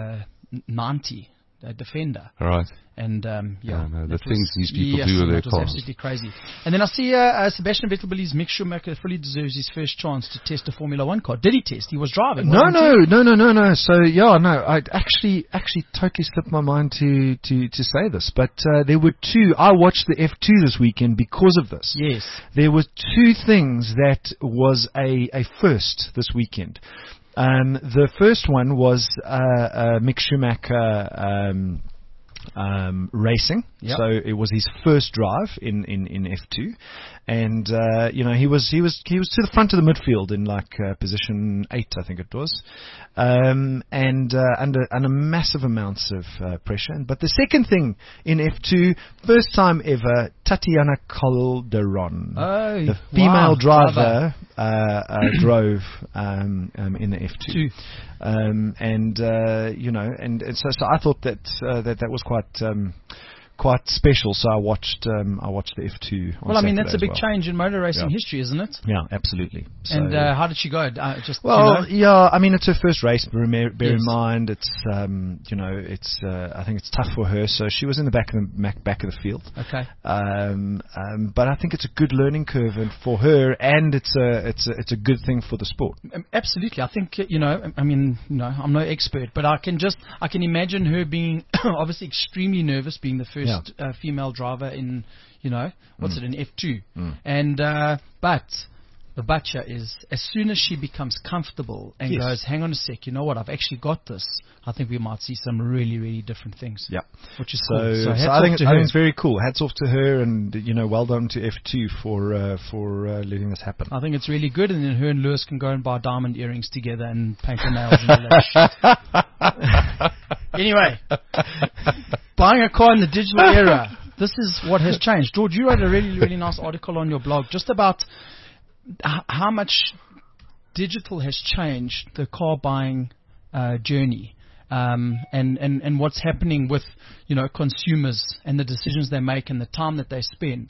90 Defender. Right. And the things these people do with their cars. It was absolutely crazy. And then I see Sebastian Vettel believes Mick Schumacher fully deserves his first chance to test a Formula One car. Did he test? He was driving. No. So I actually totally slipped my mind to say this, but there were two. I watched the F2 this weekend because of this. Yes. There were two things that was a first this weekend. The first one was Mick Schumacher racing. Yep. So it was his first drive in F2, and he was to the front of the midfield in position 8, I think it was, and under massive amounts of pressure. But the second thing in F2, first time ever, Tatiana Calderon, the female driver, drove in the F2. So I thought that was quite special. So I watched the F2. That's a big change in motor racing history, isn't it? Yeah, absolutely. So, and how did she go? it's her first race. Bear in mind, it's I think it's tough for her. So she was in the back of the field. Okay. But I think it's a good learning curve for her, and it's a good thing for the sport. Absolutely. I think I'm no expert, but I can imagine her being obviously extremely nervous, being the first female driver in, in F2. And, but the butcher is, as soon as she becomes comfortable and goes, hang on a sec, you know what, I've actually got this, I think we might see some really, really different things. Yeah. Which is cool. So I think it's very cool. Hats off to her, and, well done to F2 for letting this happen. I think it's really good, and then her and Lewis can go and buy diamond earrings together and paint their nails and all that shit. Anyway, buying a car in the digital era. This is what has changed. George, you wrote a really, really nice article on your blog just about how much digital has changed the car buying journey, and what's happening with consumers and the decisions they make and the time that they spend.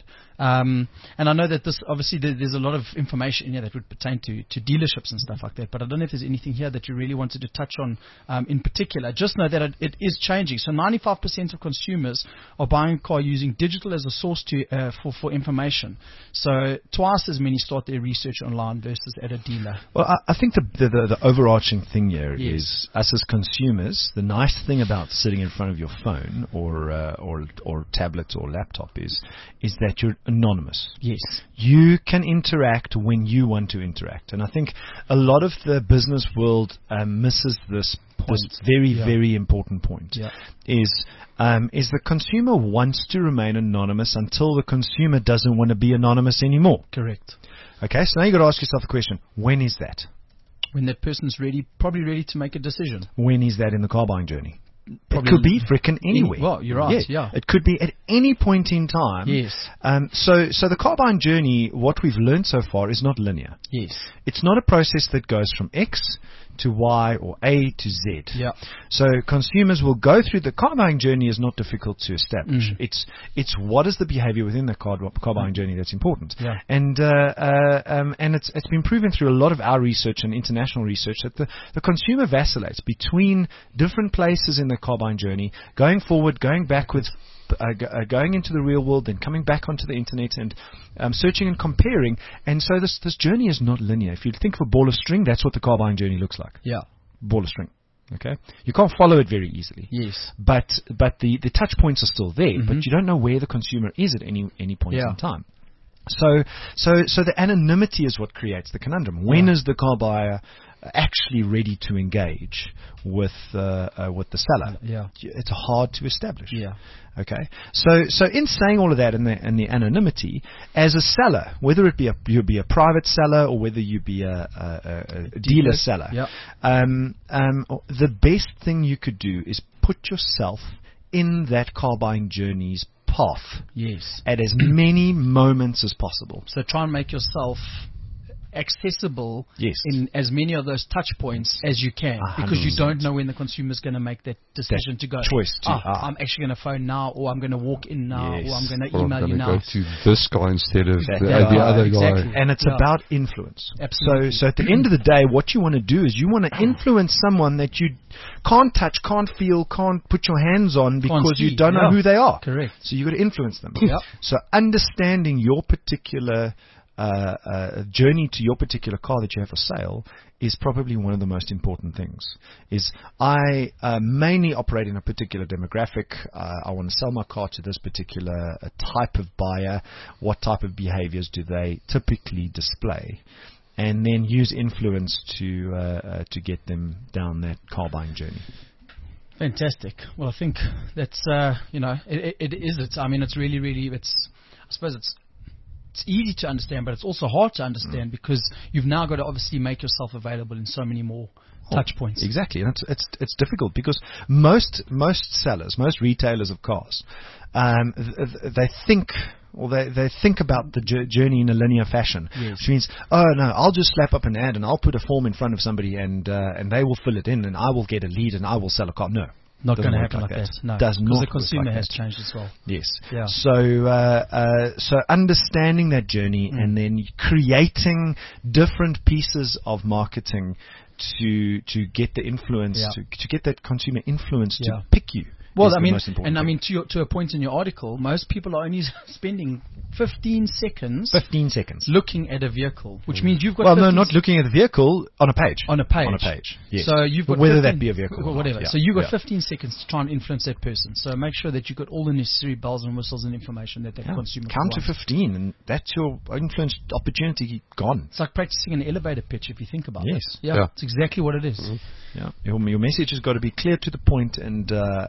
And I know that this, obviously, there's a lot of information in here that would pertain to dealerships and stuff like that, but I don't know if there's anything here that you really wanted to touch on in particular. Just know that it is changing. So 95% of consumers are buying a car using digital as a source for information. So twice as many start their research online versus at a dealer. Well, I think the overarching thing here is us as consumers. The nice thing about sitting in front of your phone or tablet or laptop is that you're anonymous. Yes. You can interact when you want to interact. And I think a lot of the business world misses this very important point. Yeah. Is the consumer wants to remain anonymous until the consumer doesn't want to be anonymous anymore. Correct. Okay, so now you've got to ask yourself the question, when is that? When that person's probably ready to make a decision. When is that in the car buying journey? It could be frickin' anywhere. Well, you're right, yeah. It could be at any point in time. Yes. So the car buying journey, what we've learned so far, is not linear. Yes. It's not a process that goes from X to Y or A to Z. Yeah. So consumers will go through the car buying journey is not difficult to establish. It's what is the behavior within the car buying journey that's important. Yeah. And it's been proven through a lot of our research and international research that the consumer vacillates between different places in the car buying journey, going forward, going backwards, going into the real world, then coming back onto the internet and searching and comparing. And so this journey is not linear. If you think of a ball of string, that's what the car buying journey looks like. Yeah. Ball of string. Okay, you can't follow it very easily. Yes. But the touch points are still there, but you don't know where the consumer is at any point in time. So the anonymity is what creates the conundrum. When is the car buyer actually ready to engage with the seller? Yeah. It's hard to establish. Yeah. Okay. So in saying all of that and the anonymity, as a seller, whether it be you be a private seller or whether you be a dealer seller, the best thing you could do is put yourself in that car buying journey's path. Yes. At as many moments as possible. So try and make yourself accessible yes. in as many of those touch points as you can, 100%. because you don't know when the consumer's going to make that decision to go. Choice to, I'm actually going to phone now, or I'm going to walk in now, yes. or I'm going to email you now. Go to this guy instead of the other exactly. guy. And it's about influence. Absolutely. So at the end of the day, what you want to do is you want to influence someone that you can't touch, can't feel, can't put your hands on because you don't know who they are. Correct. So you've got to influence them. Yep. So understanding your particular journey to your particular car that you have for sale is probably one of the most important things. Is I mainly operate in a particular demographic. I want to sell my car to this particular type of buyer. What type of behaviors do they typically display? And then use influence to get them down that car buying journey. Fantastic. Well, I think that's it is. I mean, it's really, I suppose it's easy to understand, but it's also hard to understand because you've now got to obviously make yourself available in so many more touch points. Exactly, and it's difficult because most sellers, most retailers of cars, they think about the journey in a linear fashion, yes. Which means, oh no, I'll just slap up an ad and I'll put a form in front of somebody and they will fill it in and I will get a lead and I will sell a car. No. Not going to happen like that. No, does not. Because the consumer has changed as well. Yes. Yeah. So understanding that journey and then creating different pieces of marketing to get the influence to get that consumer influence to pick you. Well, I mean, to a point in your article, most people are only spending 15 seconds looking at a vehicle, which means you've got. Well, no, not looking at the vehicle on a page. On a page. Yes. So you've got whether that be a vehicle or whatever. Not. Yeah. So you've got 15 seconds to try and influence that person. So make sure that you've got all the necessary bells and whistles and information that consumer count wants. to 15, and that's your influence opportunity gone. It's like practicing an elevator pitch if you think about it. Yes. Yeah. It's exactly what it is. Mm-hmm. Yeah. Your message has got to be clear to the point and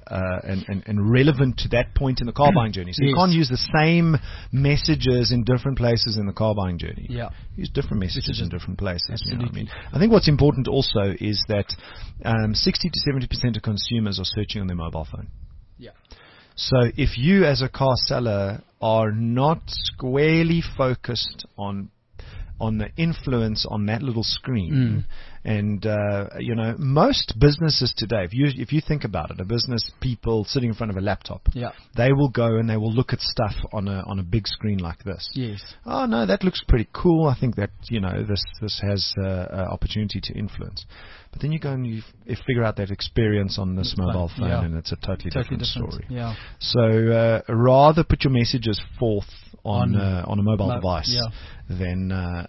relevant to that point in the car buying journey. So you can't use the same messages in different places in the car buying journey. Yeah. Use different messages in different places. Absolutely. You know what I mean? I think what's important also is that 60 to 70% of consumers are searching on their mobile phone. Yeah. So if you as a car seller are not squarely focused on on the influence on that little screen. And most businesses today, if you think about it, a business people sitting in front of a laptop, they will go and they will look at stuff on a big screen like this. Yes. Oh no, that looks pretty cool. I think that this has opportunity to influence. But then you go and you figure out that experience on this mobile phone, and it's a totally different story. Yeah. So rather put your messages forth on a mobile device than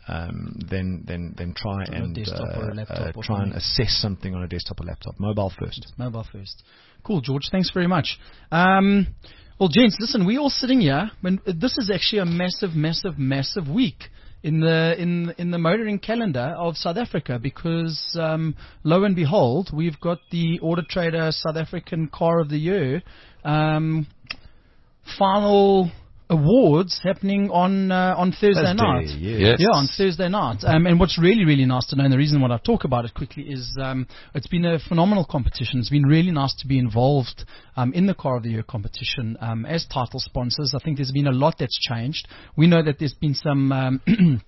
try and try and assess something on a desktop or laptop. Mobile first. Mobile first. Cool, George. Thanks very much. Well, gents, listen, we're all sitting here. This is actually a massive week in the motoring calendar of South Africa, because lo and behold, we've got the Auto Trader South African Car of the Year final awards happening on Thursday night. Yes. Yeah, on Thursday night. And what's really, really nice to know, and the reason why I talk about it quickly is it's been a phenomenal competition. It's been really nice to be involved in the Car of the Year competition as title sponsors. I think there's been a lot that's changed. We know that there's been some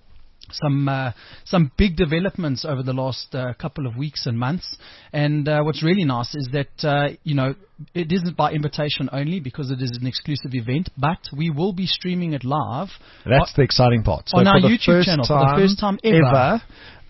big developments over the last couple of weeks and months, and what's really nice is that it isn't by invitation only, because it is an exclusive event, but we will be streaming it live. That's the exciting part. So on our YouTube channel for the first time ever.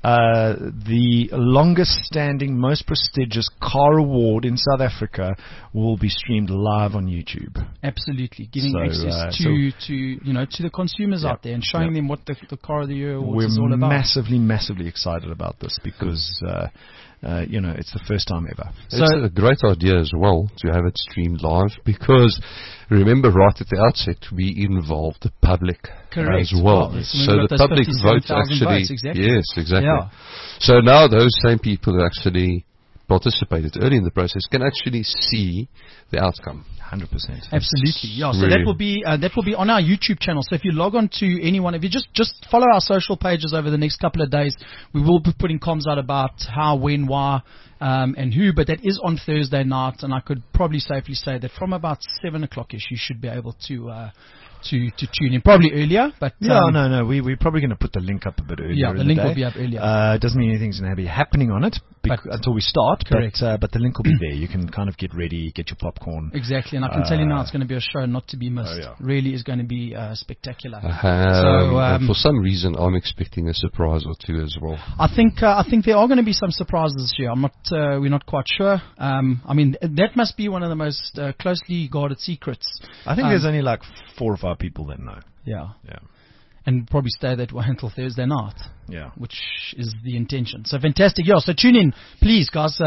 The longest standing, most prestigious car award in South Africa will be streamed live on YouTube. Absolutely, giving access to the consumers out there and showing them what the Car of the Year Awards is all about. We're massively excited about this because it's the first time ever. It's a great idea as well to have it streamed live, because remember, right at the outset, we involved the public as well. So the public votes actually. Exactly. Yes, exactly. Yeah. So now those same people who actually participated early in the process can actually see the outcome. 100%. Absolutely, yeah. So that will be on our YouTube channel. So if you log on to anyone, if you just follow our social pages over the next couple of days, we will be putting comms out about how, when, why, and who. But that is on Thursday night, and I could probably safely say that from about 7 o'clock-ish, you should be able to tune in, probably earlier, but no, we're probably going to put the link up a bit earlier. Yeah, the link will be up earlier. It doesn't mean anything's going to be happening on it until we start. Correct. But the link will be there. You can kind of get ready, get your popcorn. Exactly, and I can tell you now, it's going to be a show not to be missed. Really is going to be spectacular. For some reason, I'm expecting a surprise or two as well. I think there are going to be some surprises this year. We're not quite sure. That must be one of the most closely guarded secrets. I think there's only like 4 or 5 people that know. Yeah. And probably stay that way until Thursday night. Yeah. Which is the intention. So fantastic. Yeah. So tune in, please, guys.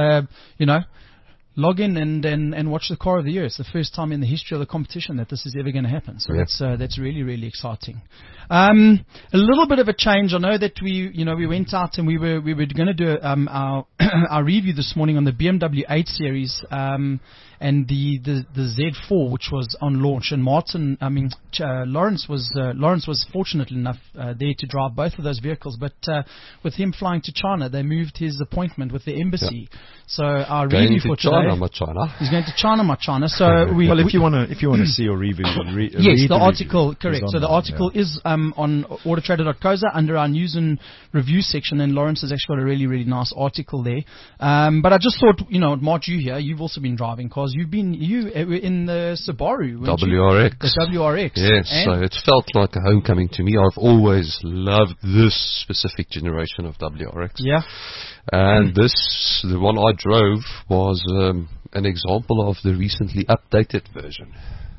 Log in and watch the Car of the Year. It's the first time in the history of the competition that this is ever going to happen. So that's really, really exciting. A little bit of a change. I know that we went out and we were going to do our review this morning on the BMW 8 Series and the Z4, which was on launch. And Lawrence was fortunate enough there to drive both of those vehicles. But with him flying to China, they moved his appointment with the embassy. So our review for today, he's going to China. So if you want to see your review, yes, the article, correct. So the article is on autotrader.co.za under our news and review section, and Lawrence has actually got a really, really nice article there. But I just thought, Mark, you here, you've also been driving cars. You were in the Subaru, WRX. The WRX. Yes, so it felt like a homecoming to me. I've always loved this specific generation of WRX. Yeah. And the one I drove was an example of the recently updated version.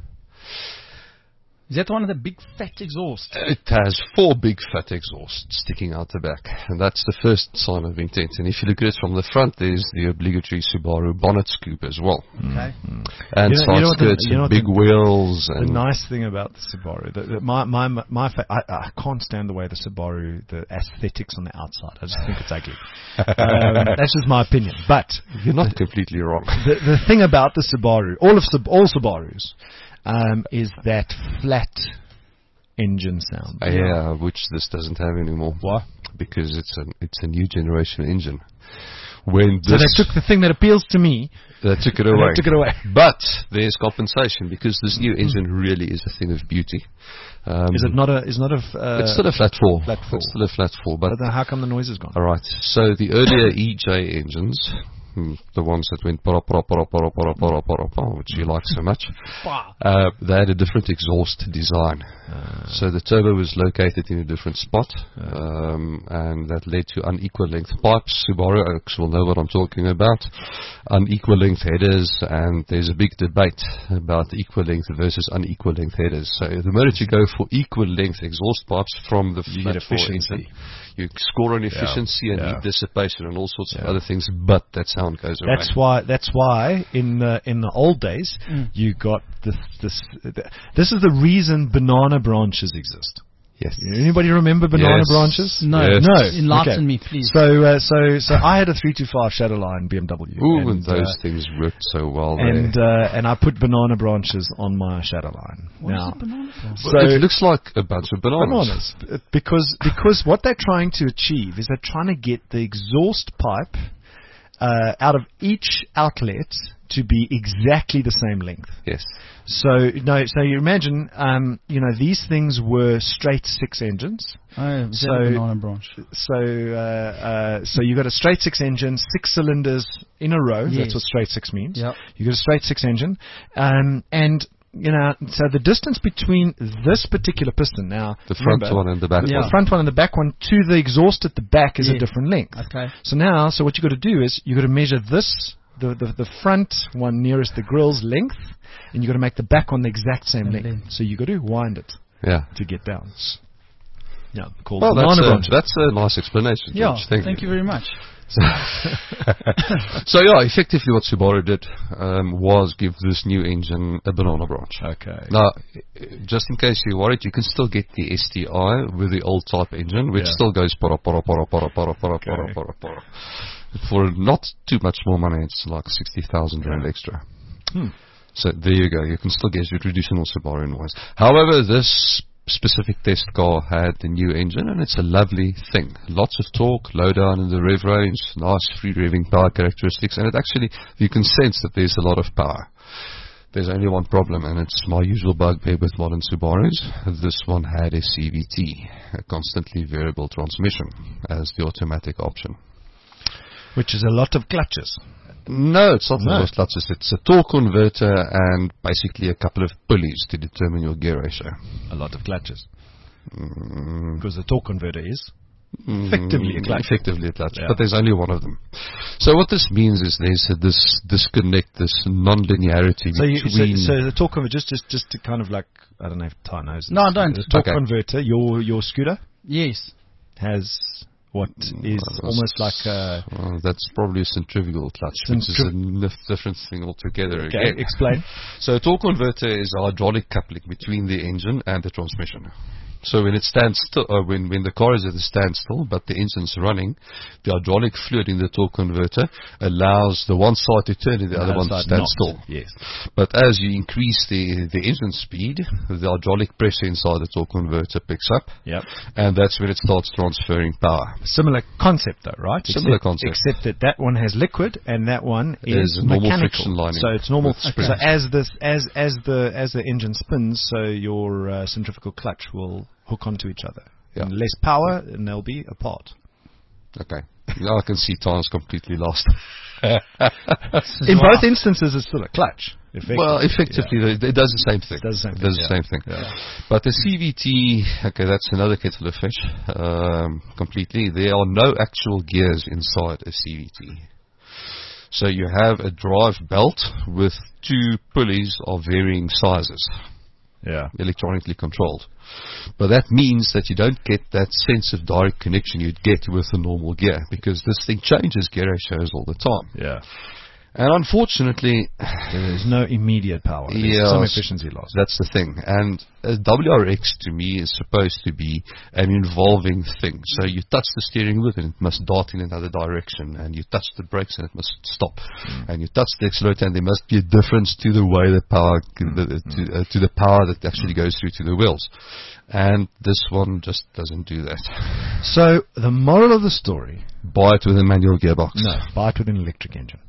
Is that one of the big fat exhausts? It has 4 big fat exhausts sticking out the back, and that's the first sign of intent. And if you look at it from the front, there's the obligatory Subaru bonnet scoop as well. Okay. And side skirts and big wheels. And the nice thing about the Subaru, I can't stand the way the Subaru, the aesthetics on the outside. I just think it's ugly. That's just my opinion. But you're not completely wrong. The thing about the Subaru, all Subarus, is that flat engine sound. Yeah, which this doesn't have anymore. Why? Because it's a new generation engine. So they took the thing that appeals to me They took it away. They took it away. But there's compensation because this new engine really is a thing of beauty. Is it not a? It's still a flat four. It's still a flat four. But how come the noise is gone? All right. So the earlier EJ engines, the ones that went which you like so much, they had a different exhaust design. So the turbo was located in a different spot, and that led to unequal length pipes. Subaru Oaks will know what I'm talking about. Unequal length headers, and there's a big debate about equal length versus unequal length headers. So the minute you go for equal length exhaust pipes from the flat efficiency, you score on efficiency and heat dissipation and all sorts of other things, but that's how it goes around. That's why in the old days you got this is the reason banana branches exist. Yes. Anybody remember banana branches? No. Yes. No. Enlighten me, please. So I had a 325 Shadowline BMW. Ooh, and those things worked so well there. And I put banana branches on my Shadowline. What is a banana branch? So it looks like a bunch of bananas. Because what they're trying to achieve is they're trying to get the exhaust pipe out of each outlet to be exactly the same length. Yes. So you imagine, these things were straight 6 engines. Oh, so banana branch. So you got a straight 6 engine, 6 cylinders in a row. Yes. That's what straight 6 means. Yep. You got a straight 6 engine, and so the distance between this particular piston now, the front one and the back one. The front one and the back one to the exhaust at the back is a different length. Okay. So what you got to do is you got to measure this. The front one nearest the grill's length, and you got to make the back one the exact same length. So you got to wind it to get down. Yeah, called banana branches. That's a nice explanation, George. Yeah, thank you very much. So effectively what Subaru did was give this new engine a banana branch. Okay. Now, just in case you're worried, you can still get the STI with the old type engine, which still goes para. For not too much more money, it's like 60,000 rand extra. So there you go. You can still get your traditional Subaru noise. However, this specific test car had the new engine, and it's a lovely thing. Lots of torque, low down in the rev range, nice free revving power characteristics, and it actually, you can sense that there's a lot of power. There's only one problem, and it's my usual bugbear with modern Subarus. This one had a CVT, a constantly variable transmission, as the automatic option. Which is a lot of clutches. No, it's not a lot of clutches. It's a torque converter and basically a couple of pulleys to determine your gear ratio. A lot of clutches. Because the torque converter is effectively a clutch. But there's only one of them. So what this means is there's this disconnect, this non-linearity between... So the torque converter, just to kind of like, I don't know if Ty knows this. No, I don't. The torque converter, your scooter? Yes. Has... what is almost like a... that's probably a centrifugal clutch, which is a different thing altogether. Okay, again. Explain. So a torque converter is a hydraulic coupling between the engine and the transmission. So when it stands still, when the car is at a standstill, but the engine's running, the hydraulic fluid in the torque converter allows the one side to turn and the other one to stand still. Yes. But as you increase the engine speed, the hydraulic pressure inside the torque converter picks up. Yep. And that's when it starts transferring power. Similar concept though, right? Similar concept. Except that one has liquid and that one is normal mechanical. Friction lining. So it's normal. Okay. So as the engine spins, so your centrifugal clutch will hook onto each other. Yeah. And less power, and they'll be apart. Okay. Now I can see Ty's completely lost. In both instances, it's still a clutch. Well, effectively, it does the same thing. It does the same thing. Yeah. But the CVT, okay, that's another kettle of fish. Completely. There are no actual gears inside a CVT. So you have a drive belt with 2 pulleys of varying sizes. Yeah. Electronically controlled. But that means that you don't get that sense of direct connection you'd get with a normal gear, because this thing changes gear ratios all the time. Yeah. And unfortunately, there's no immediate power. There's some efficiency loss. That's the thing. And a WRX to me is supposed to be an involving thing. So you touch the steering wheel and it must dart in another direction, and you touch the brakes and it must stop, and you touch the accelerator and there must be a difference to the way the power to the power that actually goes through to the wheels. And this one just doesn't do that. So the moral of the story: buy it with a manual gearbox. No, buy it with an electric engine.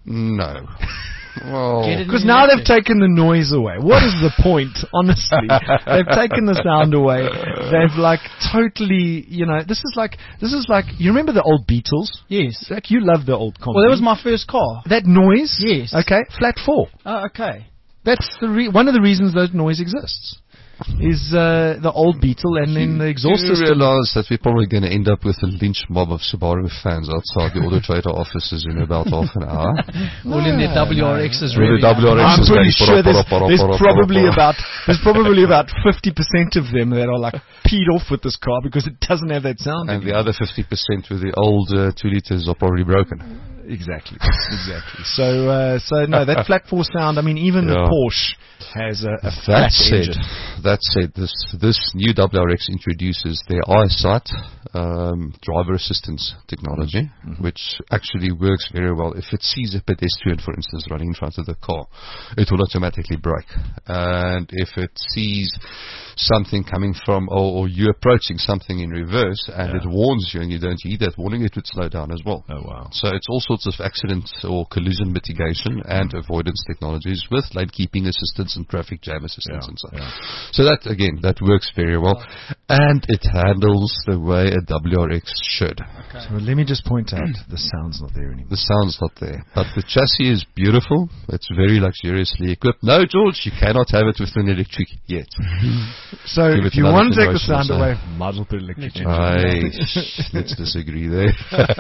No. Well, because now they've taken the noise away. What is the point, honestly? They've taken the sound away. They've like totally, this is like, you remember the old Beatles? Yes. Like you love the old company. Well, that was my first car. That noise? Yes. Okay, flat 4. Oh, okay. That's one of the reasons that noise exists. Is the old Beetle and then the exhaust system. You realize that we're probably going to end up with a lynch mob of Subaru fans outside the Auto Trader offices in about half an hour. All in their WRXs, really. I'm pretty sure there's probably about 50% of them that are like peed off with this car because it doesn't have that sound. And the other 50% with the old 2 liters are probably broken. Exactly. So no, that flat 4 sound. I mean, even the Porsche has a flat engine. That said, this new WRX introduces their eyesight driver assistance technology, which actually works very well. If it sees a pedestrian, for instance, running in front of the car, it will automatically brake. And if it sees something coming from, or you approaching something in reverse, and it warns you and you don't heed that warning, it would slow down as well. Oh, wow. So it's all sorts of accident or collision mitigation and avoidance technologies with lane keeping assistance and traffic jam assistance and so on. So that, again, that works very well. And it handles the way a WRX should. Okay. So let me just point out, the sound's not there anymore. The sound's not there. But the chassis is beautiful. It's very luxuriously equipped. No, George, you cannot have it with an electric yet. So if you want to take the sound away, might as well put electric engine. Let's disagree there.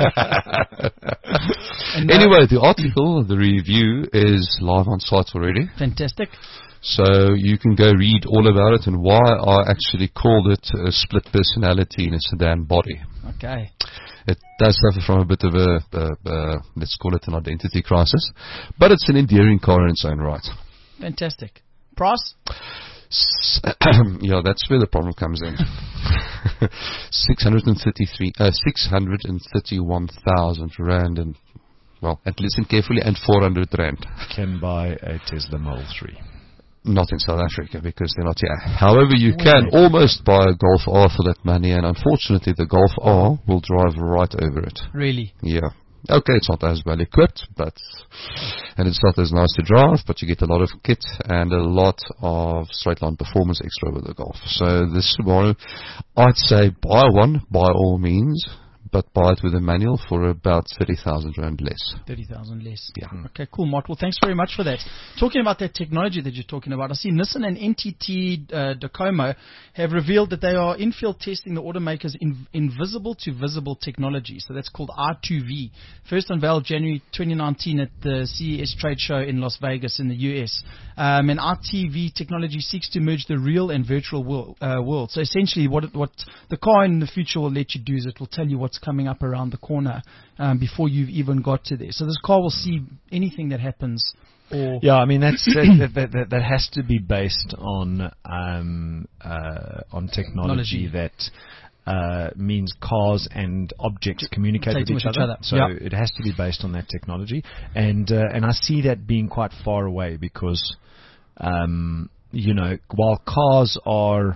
Anyway, the article, the review is live on site already. Fantastic. So you can go read all about it and why I actually called it a split personality in a sedan body. Okay. It does suffer from a bit of a let's call it an identity crisis, but it's an endearing car in its own right. Fantastic. Price? Yeah, that's where the problem comes in. 631,000 rand, and and listen carefully, and 400 rand. Can buy a Tesla Model 3. Not in South Africa because they're not here. However, you can almost buy a Golf R for that money, and unfortunately, the Golf R will drive right over it. Really? Yeah. Okay, it's not as well equipped, and it's not as nice to drive, but you get a lot of kit and a lot of straight line performance extra with the Golf. So this Subaru, I'd say buy one by all means, but buy it with a manual for about 30,000 rand less. 30,000 less. Yeah. Okay, cool, Mart. Well, thanks very much for that. Talking about that technology that you're talking about, I see Nissan and NTT Docomo have revealed that they are in-field testing the automaker's invisible to visible technology. So that's called R2V. First unveiled January 2019 at the CES trade show in Las Vegas in the US. And RTV technology seeks to merge the real and virtual world. So essentially what the car in the future will let you do is it will tell you what's coming up around the corner before you've even got to there. So this car will see anything that happens. Yeah, I mean that has to be based on technology that means cars and objects communicate with each other. So it has to be based on that technology, and I see that being quite far away because while cars are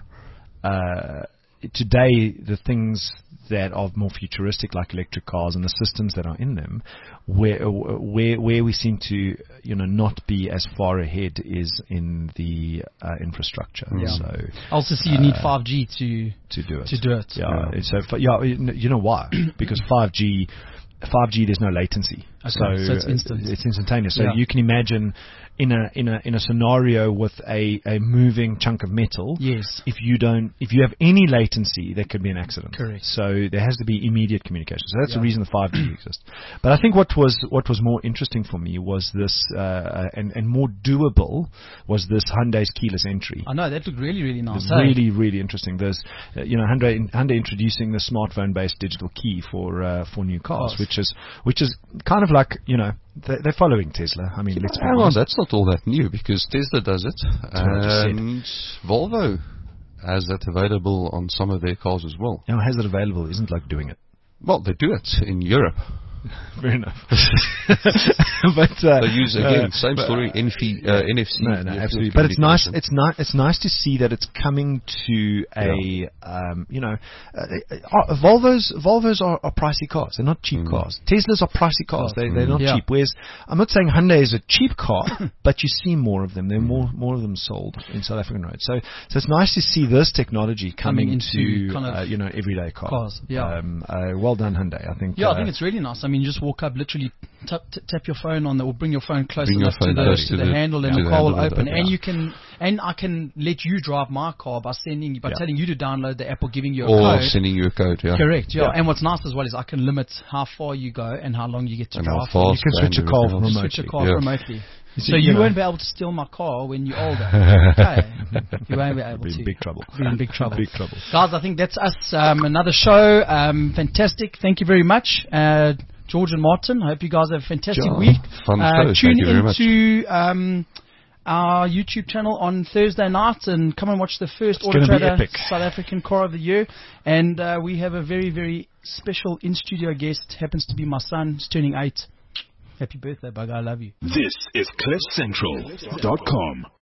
today the things that are more futuristic, like electric cars and the systems that are in them, where we seem to not be as far ahead is in the infrastructure. Yeah. So I also see you need 5G to do it. Yeah. So you know why? Because 5G there's no latency. Okay. So it's instant. It's instantaneous. So you can imagine in a scenario with a moving chunk of metal. Yes. If you have any latency, there could be an accident. Correct. So there has to be immediate communication. So that's the reason the 5G exists. But I think what was more interesting for me was this and more doable was this Hyundai's keyless entry. I know that looked really, really nice. Really, really interesting. There's Hyundai introducing the smartphone-based digital key for new cars, which is kind of like they're following Tesla. I mean, let's be honest. That's not all that new because Tesla does it, and Volvo has that available on some of their cars as well. Has it available isn't like doing it. Well, they do it in Europe. Fair enough. But they use again same story. NFC. No, absolutely. But it's nice. It's nice to see that it's coming to a Volvos are pricey cars. They're not cheap cars. Teslas are pricey cars. They're not cheap. Whereas I'm not saying Hyundai is a cheap car, but you see more of them. There are more of them sold in South African roads. So it's nice to see this technology coming into kind of everyday cars. Yeah. Well done, Hyundai. I think. Yeah, I think it's really nice. I mean, you just walk up, literally tap your phone on or bring your phone close enough to the handle, and the car will open. And I can let you drive my car by telling you to download the app or giving you a code. Or sending you a code, Correct, yeah. And what's nice as well is I can limit how far you go and how long you get to drive. You can switch a car remotely. So you won't be able to steal my car when you're older. Okay. You won't be able to. Be in big trouble. Big trouble. Guys, I think that's us. Another show. Fantastic. Thank you very much. George and Martin, I hope you guys have a fantastic week. Fun show. Tune into our YouTube channel on Thursday night and come and watch the first Auto Trader South African Car of the Year. And we have a very, very special in-studio guest. Happens to be my son. He's turning 8. Happy birthday, bug. I love you. This is CliffCentral.com.